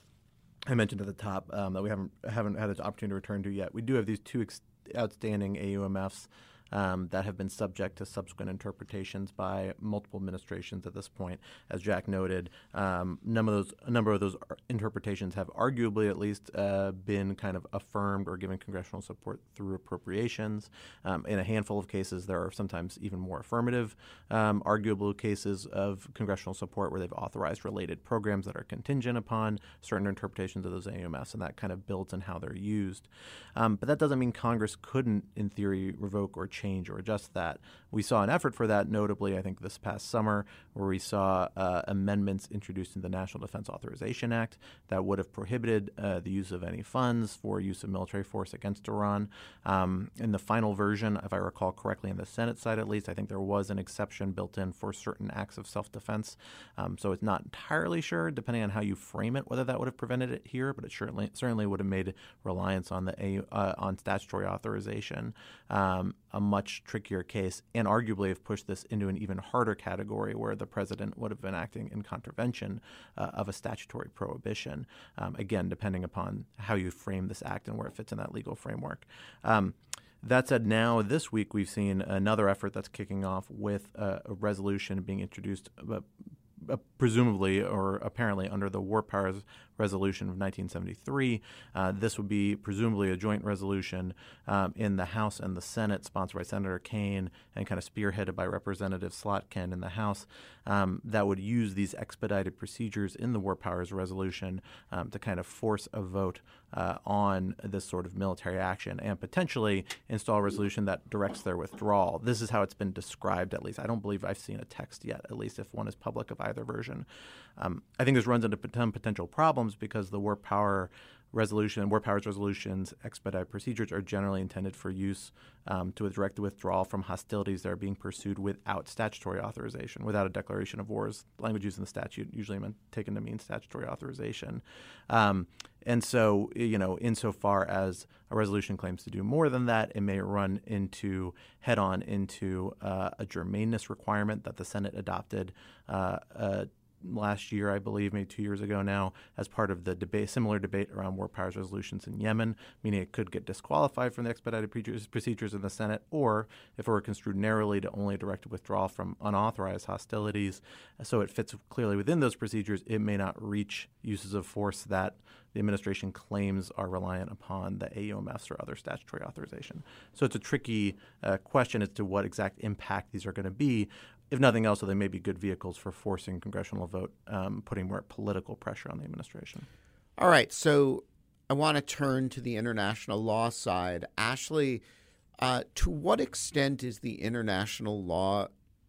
I mentioned at the top um, that we haven't haven't had an opportunity to return to yet. We do have these two ex- outstanding A U M Fs Um, that have been subject to subsequent interpretations by multiple administrations at this point. As Jack noted, um, none of those, a number of those interpretations have arguably at least uh, been kind of affirmed or given congressional support through appropriations. Um, in a handful of cases, there are sometimes even more affirmative, um, arguable cases of congressional support where they've authorized related programs that are contingent upon certain interpretations of those A U M Fs, and that kind of builds in how they're used. Um, but that doesn't mean Congress couldn't, in theory, revoke or change or adjust that. We saw an effort for that, notably, I think, this past summer, where we saw uh, amendments introduced in the National Defense Authorization Act that would have prohibited uh, the use of any funds for use of military force against Iran. Um, in the final version, if I recall correctly, in the Senate side at least, I think there was an exception built in for certain acts of self-defense. Um, so it's not entirely sure, depending on how you frame it, whether that would have prevented it here, but it certainly certainly would have made reliance on the uh, on statutory authorization um, a much trickier case, and arguably have pushed this into an even harder category where the president would have been acting in contravention uh, of a statutory prohibition, um, again, depending upon how you frame this act and where it fits in that legal framework. Um, That said, now this week we've seen another effort that's kicking off with a, a resolution being introduced uh, uh, presumably or apparently under the War Powers Resolution of nineteen seventy-three. Uh, this would be presumably a joint resolution um, in the House and the Senate, sponsored by Senator Kaine and kind of spearheaded by Representative Slotkin in the House, um, that would use these expedited procedures in the War Powers Resolution um, to kind of force a vote uh, on this sort of military action and potentially install a resolution that directs their withdrawal. This is how it's been described, at least. I don't believe I've seen a text yet, at least if one is public of either version. Um, I think this runs into some potential problems because the War Power Resolution, War Powers Resolutions, expedited procedures are generally intended for use um, to direct the withdrawal from hostilities that are being pursued without statutory authorization, without a declaration of war. Language used in the statute usually meant taken to mean statutory authorization. Um, and so, you know, insofar as a resolution claims to do more than that, it may run into head-on into uh, a germaneness requirement that the Senate adopted uh, uh, last year, I believe, maybe two years ago now, as part of the debate, similar debate around war powers resolutions in Yemen, meaning it could get disqualified from the expedited procedures in the Senate, or if it were construed narrowly to only direct withdrawal from unauthorized hostilities, so it fits clearly within those procedures, it may not reach uses of force that the administration claims are reliant upon the A U M Fs or other statutory authorization. So it's a tricky uh, question as to what exact impact these are going to be. If nothing else, so they may be good vehicles for forcing congressional vote, um, putting more political pressure on the administration. All right. So I want to turn to the international law side. Ashley, uh, to what extent is the international law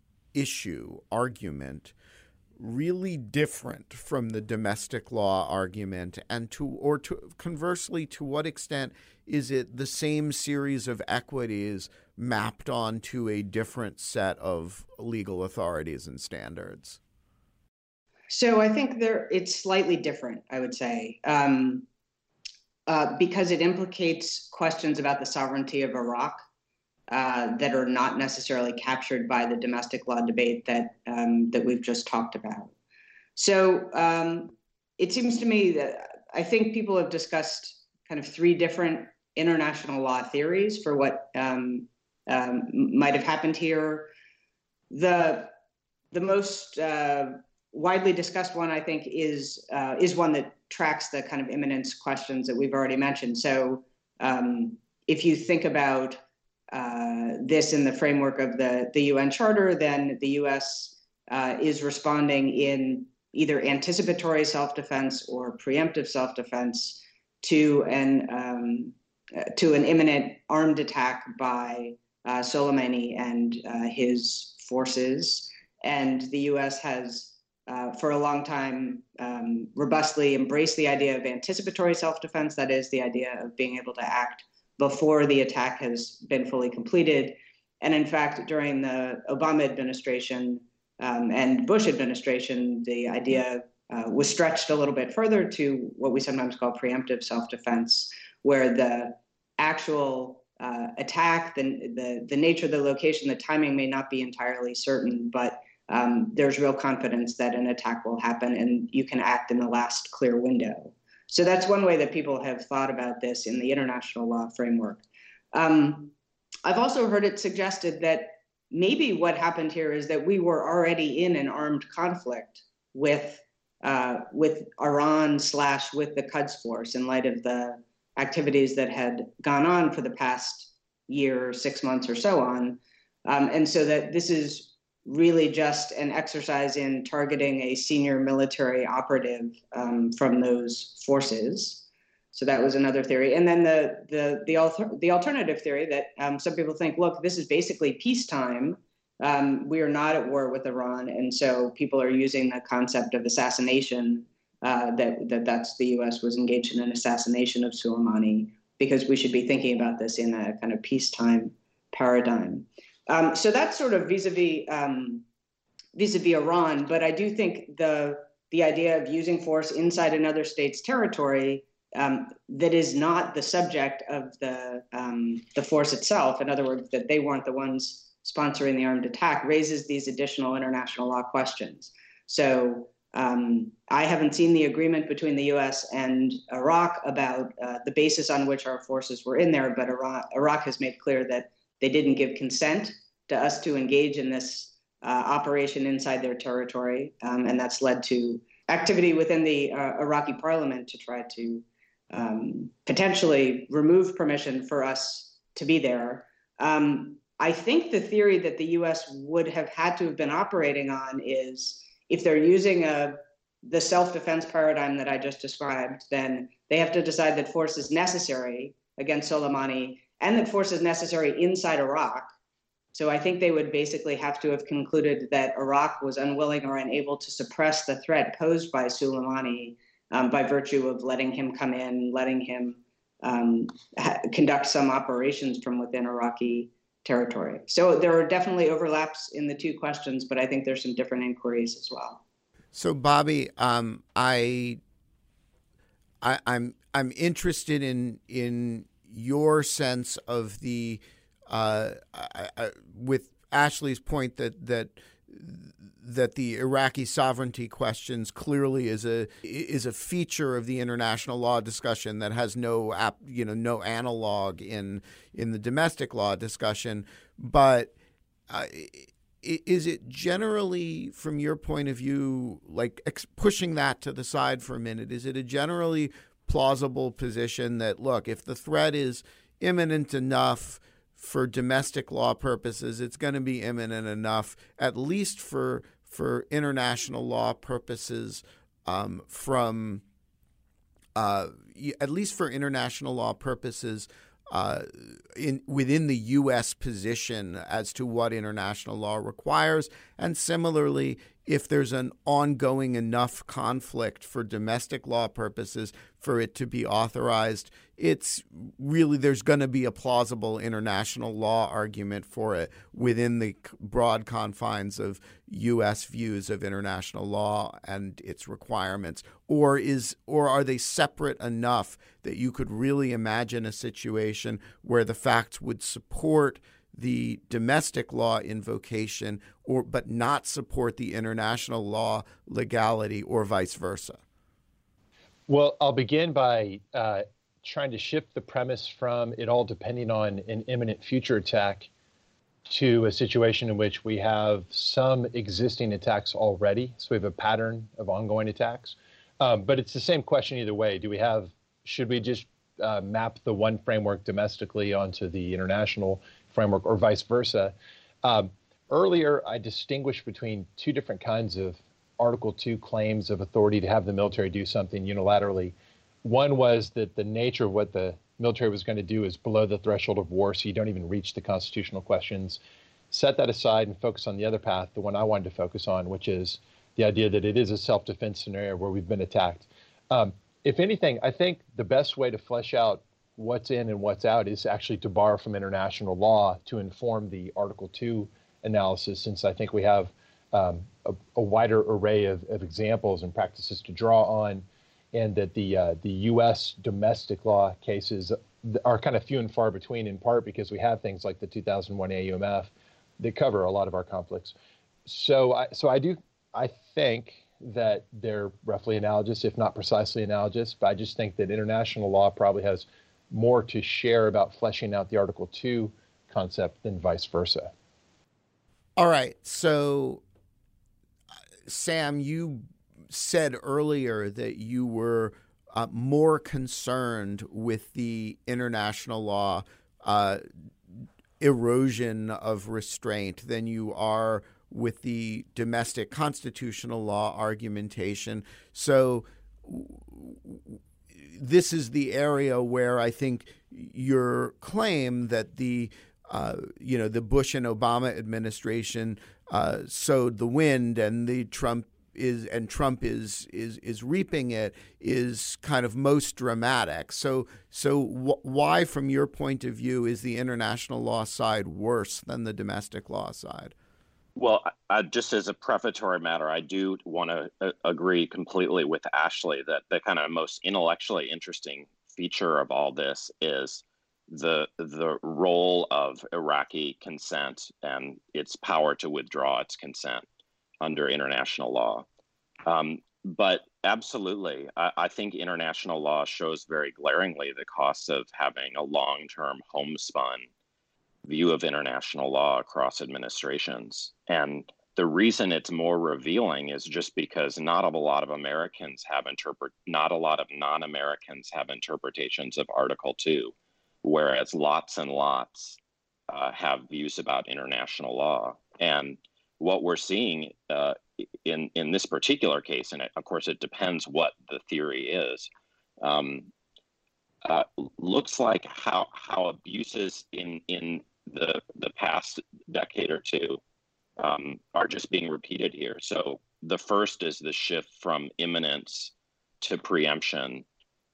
issue, argument, really different from the domestic law argument, and to or to conversely, to what extent is it the same series of equities mapped onto a different set of legal authorities and standards? So I think there it's slightly different, I would say, um, uh, because it implicates questions about the sovereignty of Iraq uh, that are not necessarily captured by the domestic law debate that um, that we've just talked about. So um, it seems to me that I think people have discussed kind of three different international law theories for what um, um, might have happened here. The the most uh, widely discussed one, I think, is uh, is one that tracks the kind of imminence questions that we've already mentioned. So um, if you think about uh, this in the framework of the, the U N Charter, then the U S uh, is responding in either anticipatory self-defense or preemptive self-defense to an um, uh, to an imminent armed attack by uh, Soleimani and uh, his forces. And the U S has, uh, for a long time, um, robustly embraced the idea of anticipatory self-defense. That is, the idea of being able to act before the attack has been fully completed. And in fact, during the Obama administration um, and Bush administration, the idea uh, was stretched a little bit further to what we sometimes call preemptive self-defense, where the actual uh, attack, the, the, the nature of the location, the timing may not be entirely certain, but um, there's real confidence that an attack will happen and you can act in the last clear window. So that's one way that people have thought about this in the international law framework. Um, I've also heard it suggested that maybe what happened here is that we were already in an armed conflict with uh, with Iran slash with the Quds Force in light of the activities that had gone on for the past year, six months or so on. Um, and so that this is really just an exercise in targeting a senior military operative um, from those forces. So that was another theory. And then the the the, alter, the alternative theory that um, some people think, look, this is basically peacetime. Um, we are not at war with Iran. And so people are using the concept of assassination, uh, that, that that's the U S was engaged in an assassination of Soleimani, because we should be thinking about this in a kind of peacetime paradigm. Um, so that's sort of vis-a-vis um, vis-a-vis Iran. But I do think the the idea of using force inside another state's territory Um, that is not the subject of the um, the force itself, in other words, that they weren't the ones sponsoring the armed attack, raises these additional international law questions. So um, I haven't seen the agreement between the U S and Iraq about uh, the basis on which our forces were in there, but Iraq, Iraq has made clear that they didn't give consent to us to engage in this uh, operation inside their territory, um, and that's led to activity within the uh, Iraqi parliament to try to Um, potentially remove permission for us to be there. Um, I think the theory that the U S would have had to have been operating on is if they're using a, the self-defense paradigm that I just described, then they have to decide that force is necessary against Soleimani and that force is necessary inside Iraq. So I think they would basically have to have concluded that Iraq was unwilling or unable to suppress the threat posed by Soleimani Um, by virtue of letting him come in, letting him um, ha- conduct some operations from within Iraqi territory. So there are definitely overlaps in the two questions, but I think there's some different inquiries as well. So, Bobby, um, I, I, I'm I'm interested in in your sense of the uh, I, I, with Ashley's point that that. that the Iraqi sovereignty questions clearly is a is a feature of the international law discussion that has no app, you know, no analog in in the domestic law discussion. But uh, is it generally, from your point of view, like ex- pushing that to the side for a minute, is it a generally plausible position that, look, if the threat is imminent enough for domestic law purposes, it's going to be imminent enough, at least for for international law purposes, um, from uh, at least for international law purposes, uh, in within the U S position as to what international law requires, and similarly, if there's an ongoing enough conflict for domestic law purposes for it to be authorized, it's really, there's going to be a plausible international law argument for it within the broad confines of U S views of international law and its requirements. Or is, or are they separate enough that you could really imagine a situation where the facts would support the domestic law invocation, or but not support the international law legality, or vice versa? Well, I'll begin by uh, trying to shift the premise from it all depending on an imminent future attack to a situation in which we have some existing attacks already. So we have a pattern of ongoing attacks. Um, but it's the same question either way. Do we have, should we just uh, map the one framework domestically onto the international framework, or vice versa? Um, earlier, I distinguished between two different kinds of Article two claims of authority to have the military do something unilaterally. One was that the nature of what the military was going to do is below the threshold of war, so you don't even reach the constitutional questions. Set that aside and focus on the other path, the one I wanted to focus on, which is the idea that it is a self-defense scenario where we've been attacked. Um, if anything, I think the best way to flesh out what's in and what's out is actually to borrow from international law to inform the Article two analysis, since I think we have um, a, a wider array of, of examples and practices to draw on, and that the uh, the U S domestic law cases are kind of few and far between, in part because we have things like the two thousand one A U M F that cover a lot of our conflicts. So I, so I do, I think that they're roughly analogous, if not precisely analogous, but I just think that international law probably has more to share about fleshing out the Article two concept than vice versa. All right. So, Sam, you said earlier that you were uh, more concerned with the international law uh, erosion of restraint than you are with the domestic constitutional law argumentation. So this is the area where I think your claim that the uh, you know the Bush and Obama administration uh, sowed the wind and the Trump is and Trump is is is reaping it is kind of most dramatic. So so wh- why, from your point of view, is the international law side worse than the domestic law side? Well, I, just as a prefatory matter, I do want to uh, agree completely with Ashley that the kind of most intellectually interesting feature of all this is the the role of Iraqi consent and its power to withdraw its consent under international law. Um, but absolutely, I, I think international law shows very glaringly the costs of having a long-term homespun view of international law across administrations. And the reason it's more revealing is just because not a lot of Americans have interpret, not a lot of non-Americans have interpretations of Article two, whereas lots and lots uh, have views about international law. And what we're seeing uh, in in this particular case, and it, of course it depends what the theory is, um, uh, looks like how how abuses in in the the past decade or two um, are just being repeated here. So the first is the shift from imminence to preemption.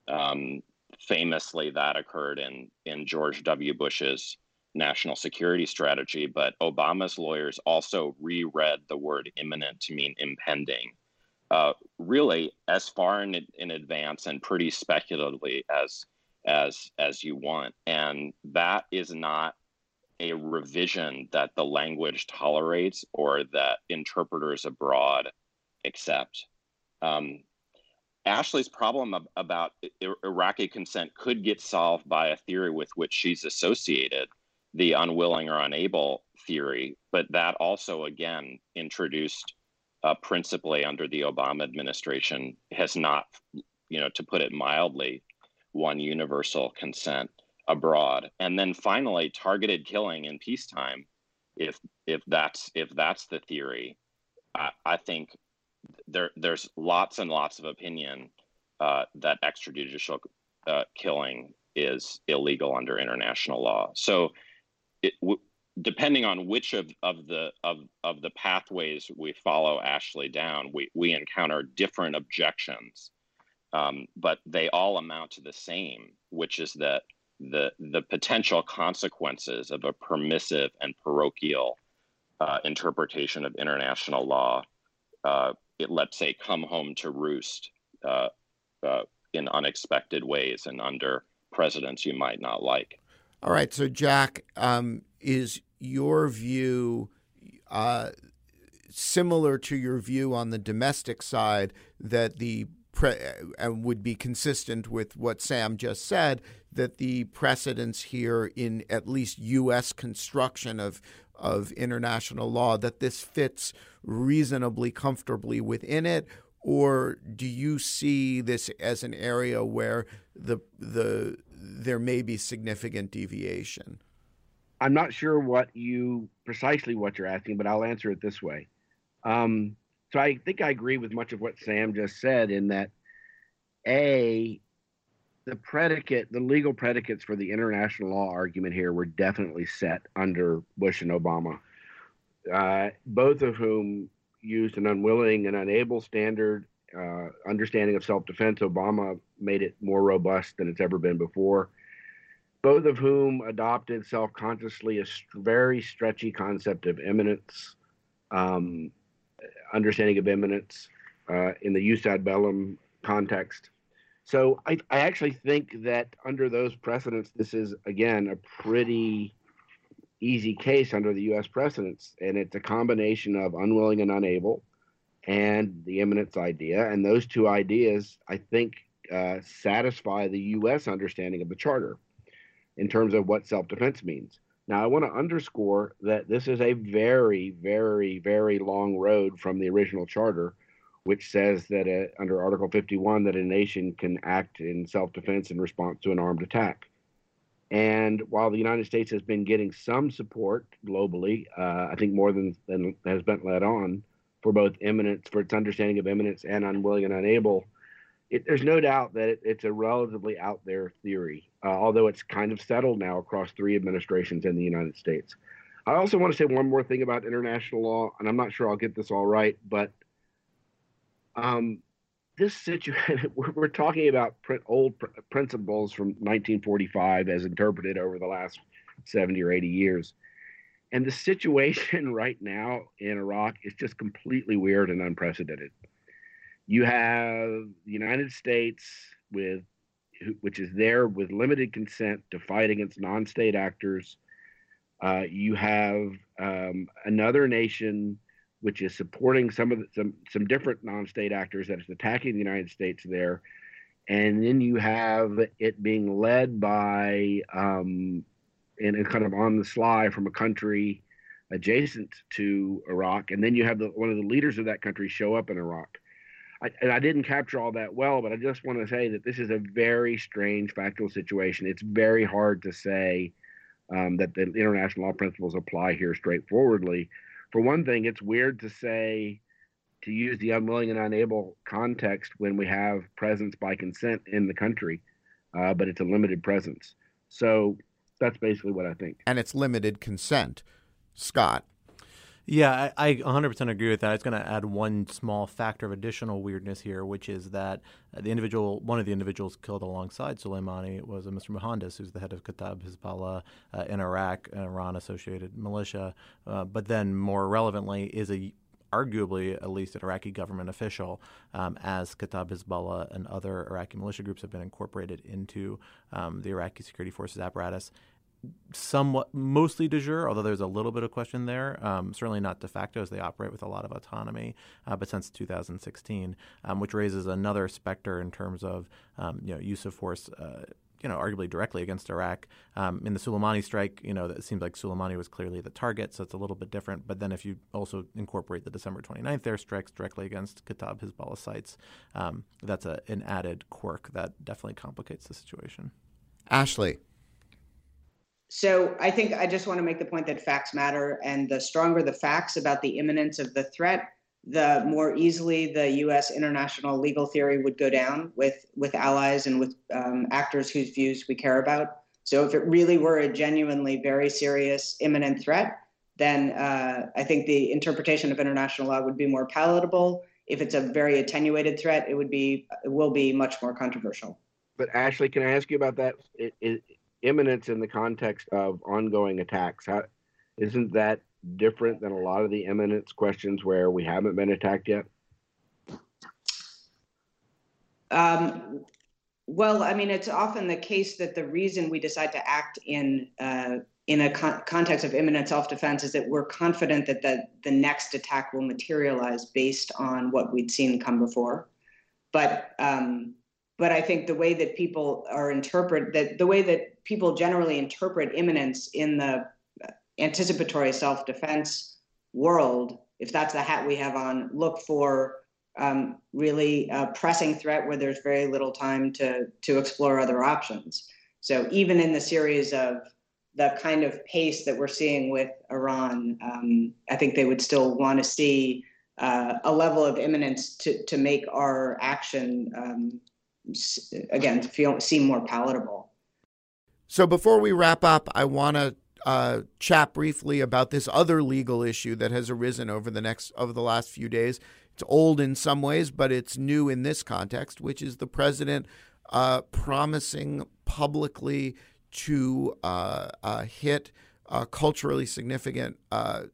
Um, famously, that occurred in in George W. Bush's national security strategy, but Obama's lawyers also reread the word imminent to mean impending, uh, really as far in in advance and pretty speculatively as as as you want. And that is not a revision that the language tolerates or that interpreters abroad accept. Um, Ashley's problem ab- about I- Iraqi consent could get solved by a theory with which she's associated, the unwilling or unable theory, but that also, again, introduced uh, principally under the Obama administration, has not, you know, to put it mildly, won universal consent abroad. And then finally, targeted killing in peacetime, if if that's if that's the theory, I, I think there there's lots and lots of opinion uh, that extrajudicial uh, killing is illegal under international law. So it, w- depending on which of, of the of, of the pathways we follow Ashley down, we, we encounter different objections, um, but they all amount to the same, which is that the the potential consequences of a permissive and parochial uh, interpretation of international law, uh, it, let's say, come home to roost uh, uh, in unexpected ways and under presidents you might not like. All right. So, Jack, um, is your view uh, similar to your view on the domestic side that the pre- and would be consistent with what Sam just said, that the precedents here in at least U S construction of of international law, that this fits reasonably comfortably within it? Or do you see this as an area where the the there may be significant deviation? I'm not sure what you precisely what you're asking, but I'll answer it this way. Um, so I think I agree with much of what Sam just said in that, A, the predicate, the legal predicates for the international law argument here were definitely set under Bush and Obama, uh, both of whom used an unwilling and unable standard. Uh, understanding of self-defense, Obama made it more robust than it's ever been before. Both of whom adopted self-consciously a st- very stretchy concept of imminence. Um, understanding of imminence uh, in the jus ad bellum context. So I, I actually think that under those precedents, this is, again, a pretty easy case under the U S precedents. And it's a combination of unwilling and unable and the imminence idea. And those two ideas, I think, uh, satisfy the U S understanding of the Charter in terms of what self-defense means. Now, I want to underscore that this is a very, very, very long road from the original Charter, which says that uh, under Article fifty-one that a nation can act in self-defense in response to an armed attack. And while the United States has been getting some support globally, uh, I think more than, than has been led on for both imminence, for its understanding of imminence and unwilling and unable, it, there's no doubt that it, it's a relatively out there theory, uh, although it's kind of settled now across three administrations in the United States. I also want to say one more thing about international law, and I'm not sure I'll get this all right, but um, this situation, we're, we're talking about pr- old pr- principles from nineteen forty-five as interpreted over the last seventy or eighty years. And the situation right now in Iraq is just completely weird and unprecedented. You have the United States, with, which is there with limited consent to fight against non-state actors. Uh, you have um, another nation which is supporting some of the, some some different non-state actors that is attacking the United States there, and then you have it being led by um, and, and kind of on the sly from a country adjacent to Iraq, and then you have the, one of the leaders of that country show up in Iraq. I, and I didn't capture all that well, but I just want to say that this is a very strange factual situation. It's very hard to say um, that the international law principles apply here straightforwardly. For one thing, it's weird to say, to use the unwilling and unable context when we have presence by consent in the country, uh, but it's a limited presence. So that's basically what I think. And it's limited consent. Scott? Yeah, I, I one hundred percent agree with that. I was going to add one small factor of additional weirdness here, which is that the individual, one of the individuals killed alongside Soleimani was a Mister Mohandas, who's the head of Kataib Hezbollah uh, in Iraq, an Iran-associated militia, uh, but then more relevantly is a arguably at least an Iraqi government official, um, as Kataib Hezbollah and other Iraqi militia groups have been incorporated into um, the Iraqi security forces apparatus. Somewhat, mostly de jure, although there's a little bit of question there. Um, certainly not de facto, as they operate with a lot of autonomy, uh, but since two thousand sixteen, um, which raises another specter in terms of um, you know use of force, uh, you know, arguably directly against Iraq. Um, in the Soleimani strike, you know, it seems like Soleimani was clearly the target, so it's a little bit different. But then if you also incorporate the December twenty-ninth airstrikes directly against Kataib Hezbollah sites, um, that's a, an added quirk that definitely complicates the situation. Ashley? So I think I just want to make the point that facts matter, and the stronger the facts about the imminence of the threat, the more easily the U S international legal theory would go down with, with allies and with um, actors whose views we care about. So if it really were a genuinely very serious imminent threat, then uh, I think the interpretation of international law would be more palatable. If it's a very attenuated threat, it would be it will be much more controversial. But Ashley, can I ask you about that? It, it, imminence in the context of ongoing attacks, how, isn't that different than a lot of the imminence questions where we haven't been attacked yet? Um, well, I mean, it's often the case that the reason we decide to act in uh, in a con- context of imminent self-defense is that we're confident that the, the next attack will materialize based on what we'd seen come before. But um, But I think the way that people are interpret that the way that people generally interpret imminence in the anticipatory self-defense world, if that's the hat we have on, look for um, really a pressing threat where there's very little time to to explore other options. So even in the series of the kind of pace that we're seeing with Iran, um, I think they would still want to see uh, a level of imminence to to make our action um, again, feel seem more palatable. So before we wrap up, I want to uh, chat briefly about this other legal issue that has arisen over the next over the last few days. It's old in some ways, but it's new in this context, which is the president uh, promising publicly to uh, uh, hit uh, culturally significant uh,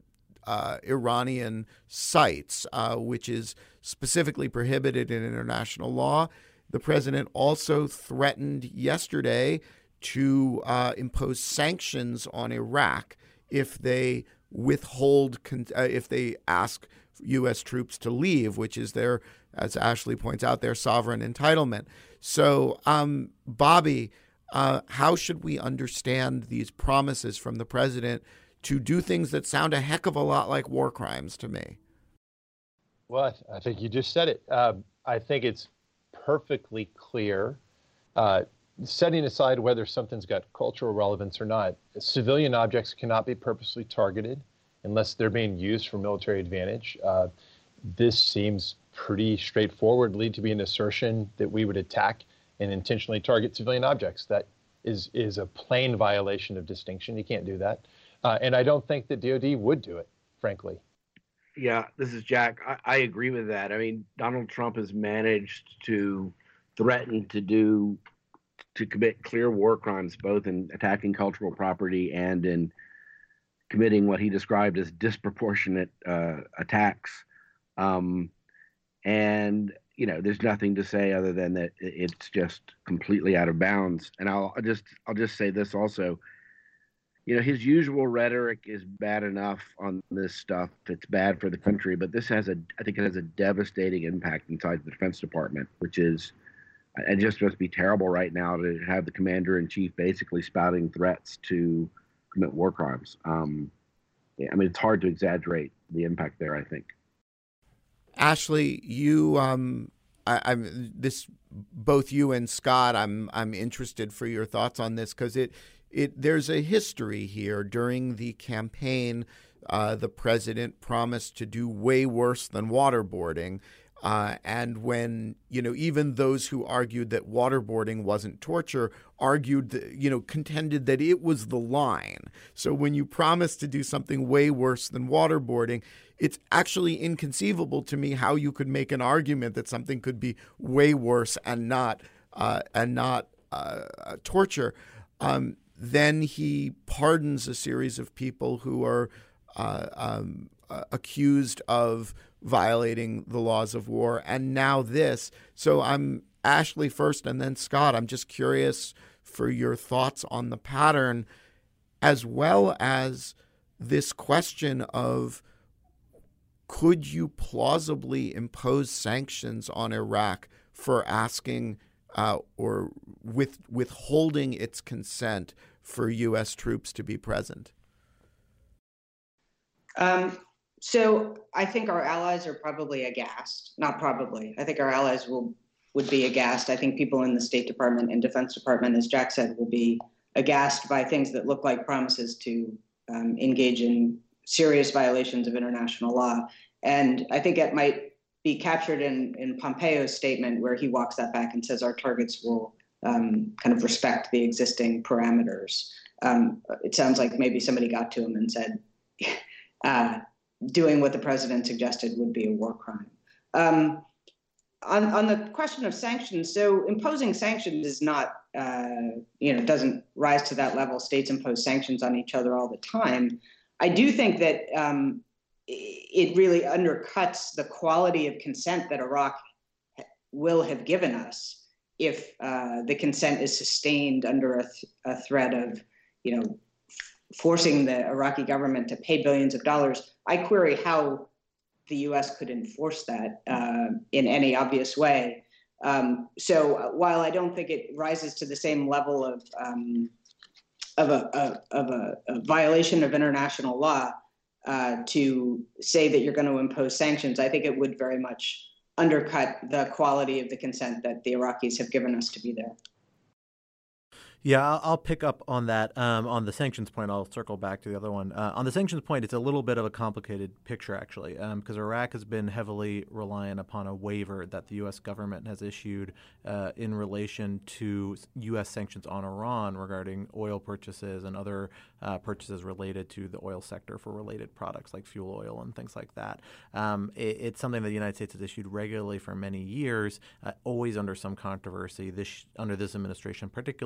uh, Iranian sites, uh, which is specifically prohibited in international law. The president also threatened yesterday to uh, impose sanctions on Iraq if they withhold, con- uh, if they ask U S troops to leave, which is their, as Ashley points out, their sovereign entitlement. So, um, Bobby, uh, how should we understand these promises from the president to do things that sound a heck of a lot like war crimes to me? Well, I think you just said it. Uh, I think it's perfectly clear, uh, setting aside whether something's got cultural relevance or not, civilian objects cannot be purposely targeted unless they're being used for military advantage. Uh, this seems pretty straightforwardly to be an assertion that we would attack and intentionally target civilian objects. That is, is a plain violation of distinction. You can't do that. Uh, and I don't think that D O D would do it, frankly. Yeah, this is Jack. I, I agree with that. I mean, Donald Trump has managed to threaten to do, to commit clear war crimes, both in attacking cultural property and in committing what he described as disproportionate uh, attacks. Um, and, you know, there's nothing to say other than that it's just completely out of bounds. And I'll, I'll just, I'll just say this also. You know, his usual rhetoric is bad enough on this stuff. It's bad for the country, but this has a, I think it has a devastating impact inside the Defense Department, which is, it just must be terrible right now to have the commander in chief basically spouting threats to commit war crimes. Um, yeah, I mean, it's hard to exaggerate the impact there, I think. Ashley, you, um, I, I'm this, both you and Scott, I'm, I'm interested for your thoughts on this because it, It there's a history here. During the campaign, uh, the president promised to do way worse than waterboarding. Uh, and when, you know, even those who argued that waterboarding wasn't torture argued, that, you know, contended that it was the line. So when you promise to do something way worse than waterboarding, it's actually inconceivable to me how you could make an argument that something could be way worse and not uh, and not uh, torture. Um, Then he pardons a series of people who are uh, um, uh, accused of violating the laws of war, and now this. So I'm Ashley first and then Scott. I'm just curious for your thoughts on the pattern, as well as this question of could you plausibly impose sanctions on Iraq for asking uh, or with withholding its consent for U S troops to be present? Um, so I think our allies are probably aghast. Not probably. I think our allies will would be aghast. I think people in the State Department and Defense Department, as Jack said, will be aghast by things that look like promises to um, engage in serious violations of international law. And I think it might be captured in, in Pompeo's statement where he walks that back and says our targets will um, kind of respect the existing parameters. Um, it sounds like maybe somebody got to him and said, uh, doing what the president suggested would be a war crime. Um, on, on the question of sanctions, so imposing sanctions is not, uh, you know, doesn't rise to that level. States impose sanctions on each other all the time. I do think that um, it really undercuts the quality of consent that Iraq will have given us if uh, the consent is sustained under a, th- a threat of, you know, forcing the Iraqi government to pay billions of dollars. I query how the U S could enforce that uh, in any obvious way. Um, so while I don't think it rises to the same level of um, of, a, a, of a, a violation of international law uh, to say that you're going to impose sanctions, I think it would very much undercut the quality of the consent that the Iraqis have given us to be there. Yeah, I'll, I'll pick up on that. Um, on the sanctions point, I'll circle back to the other one. Uh, on the sanctions point, it's a little bit of a complicated picture, actually, because um, Iraq has been heavily reliant upon a waiver that the U S government has issued uh, in relation to U S sanctions on Iran regarding oil purchases and other uh, purchases related to the oil sector for related products like fuel oil and things like that. Um, it, it's something that the United States has issued regularly for many years, uh, always under some controversy, this under this administration particularly because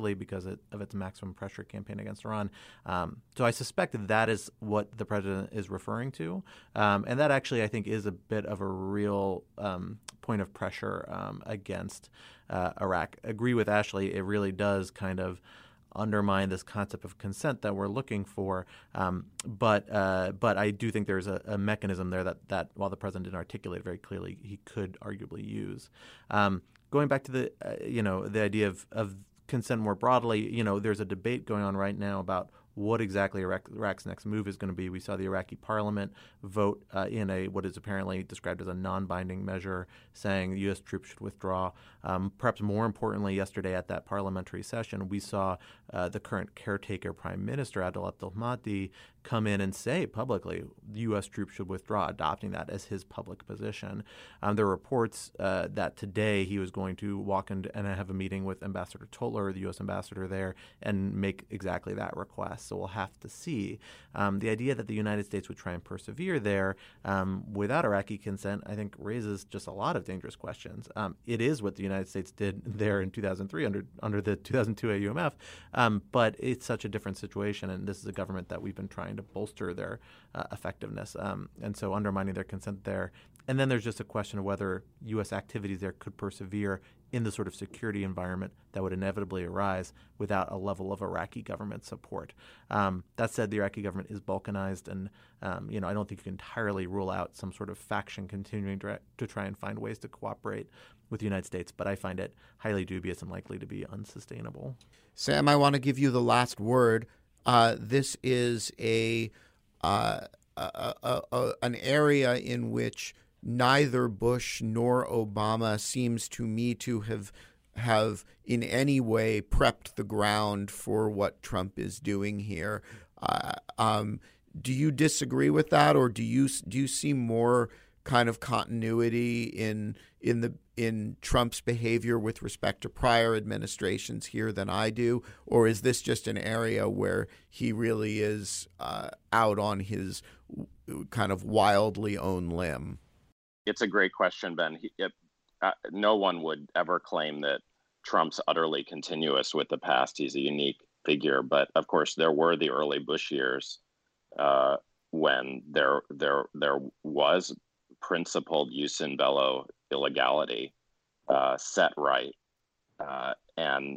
because it, of its maximum pressure campaign against Iran. Um, so I suspect that that is what the president is referring to. Um, and that actually, I think, is a bit of a real um, point of pressure um, against uh, Iraq. Agree with Ashley, it really does kind of undermine this concept of consent that we're looking for. Um, but uh, but I do think there's a, a mechanism there that, that, while the president didn't articulate very clearly, he could arguably use. Um, going back to the, uh, you know, the idea of, of consent more broadly, you know, there's a debate going on right now about what exactly Iraq, Iraq's next move is going to be. We saw the Iraqi parliament vote uh, in a what is apparently described as a non-binding measure saying U S troops should withdraw. Um, perhaps more importantly, yesterday at that parliamentary session, we saw uh, the current caretaker prime minister, Adel Abdel Mahdi, come in and say publicly U S troops should withdraw, adopting that as his public position. Um, there are reports uh, that today he was going to walk in and have a meeting with Ambassador Toller, the U S ambassador there, and make exactly that request. So we'll have to see. Um, the idea that the United States would try and persevere there um, without Iraqi consent, I think, raises just a lot of dangerous questions. Um, it is what the United States did there in two thousand three under under the two thousand two A U M F, um, but it's such a different situation, and this is a government that we've been trying to bolster their uh, effectiveness, um, and so undermining their consent there. And then there's just a question of whether U S activities there could persevere in the sort of security environment that would inevitably arise without a level of Iraqi government support. Um, that said, the Iraqi government is balkanized, and um, you know I don't think you can entirely rule out some sort of faction continuing to, to try and find ways to cooperate with the United States, but I find it highly dubious and likely to be unsustainable. Sam, I want to give you the last word. Uh, this is a, uh, a, a, a an area in which neither Bush nor Obama seems to me to have have in any way prepped the ground for what Trump is doing here. Uh, um, do you disagree with that, or do you do you see more kind of continuity in in the in Trump's behavior with respect to prior administrations here than I do, or is this just an area where he really is uh, out on his kind of wildly own limb? It's a great question, Ben. He, it, uh, no one would ever claim that Trump's utterly continuous with the past. He's a unique figure, but of course there were the early Bush years uh, when there there there was principled jus in bello illegality uh, set right, uh, and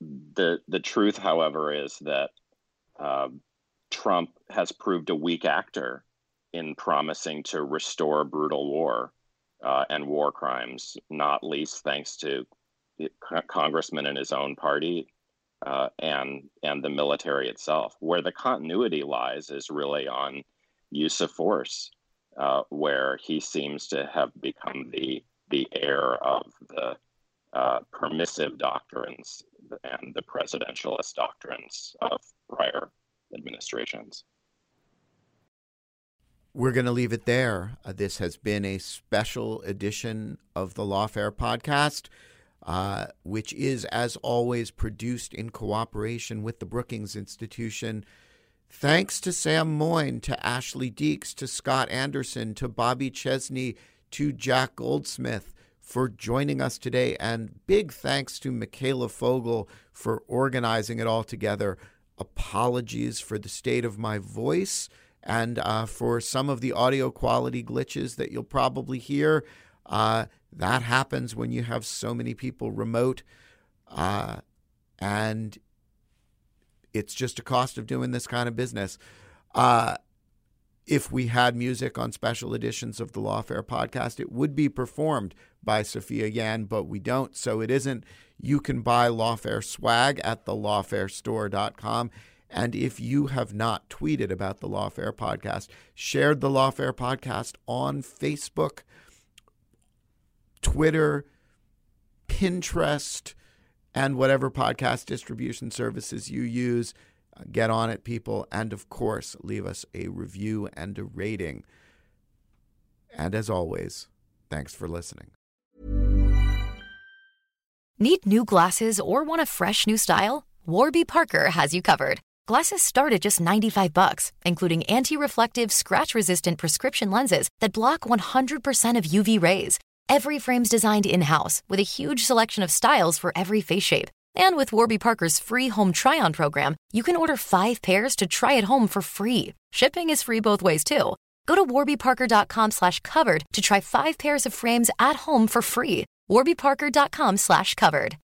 the the truth, however, is that uh, Trump has proved a weak actor in promising to restore brutal war uh, and war crimes, not least thanks to congressmen in his own party uh, and and the military itself. Where the continuity lies is really on use of force, uh, where he seems to have become the the heir of the uh, permissive doctrines and the presidentialist doctrines of prior administrations. We're going to leave it there. Uh, this has been a special edition of the Lawfare podcast, uh, which is, as always, produced in cooperation with the Brookings Institution. Thanks to Sam Moyn, to Ashley Deeks, to Scott Anderson, to Bobby Chesney, to Jack Goldsmith for joining us today. And big thanks to Michaela Fogel for organizing it all together. Apologies for the state of my voice and uh, for some of the audio quality glitches that you'll probably hear. Uh, that happens when you have so many people remote. Uh, and it's just a cost of doing this kind of business. Uh, if we had music on special editions of the Lawfare podcast, it would be performed by Sophia Yan, but we don't, so it isn't. You can buy Lawfare swag at the lawfare store dot com. And if you have not tweeted about the Lawfare podcast, shared the Lawfare podcast on Facebook, Twitter, Pinterest, and whatever podcast distribution services you use, uh, get on it, people. And of course, leave us a review and a rating. And as always, thanks for listening. Need new glasses or want a fresh new style? Warby Parker has you covered. Glasses start at just ninety-five bucks, including anti-reflective, scratch-resistant prescription lenses that block one hundred percent of U V rays. Every frame's designed in-house with a huge selection of styles for every face shape. And with Warby Parker's free home try-on program, you can order five pairs to try at home for free. Shipping is free both ways, too. Go to warbyparker.com slash covered to try five pairs of frames at home for free. warbyparker.com slash covered.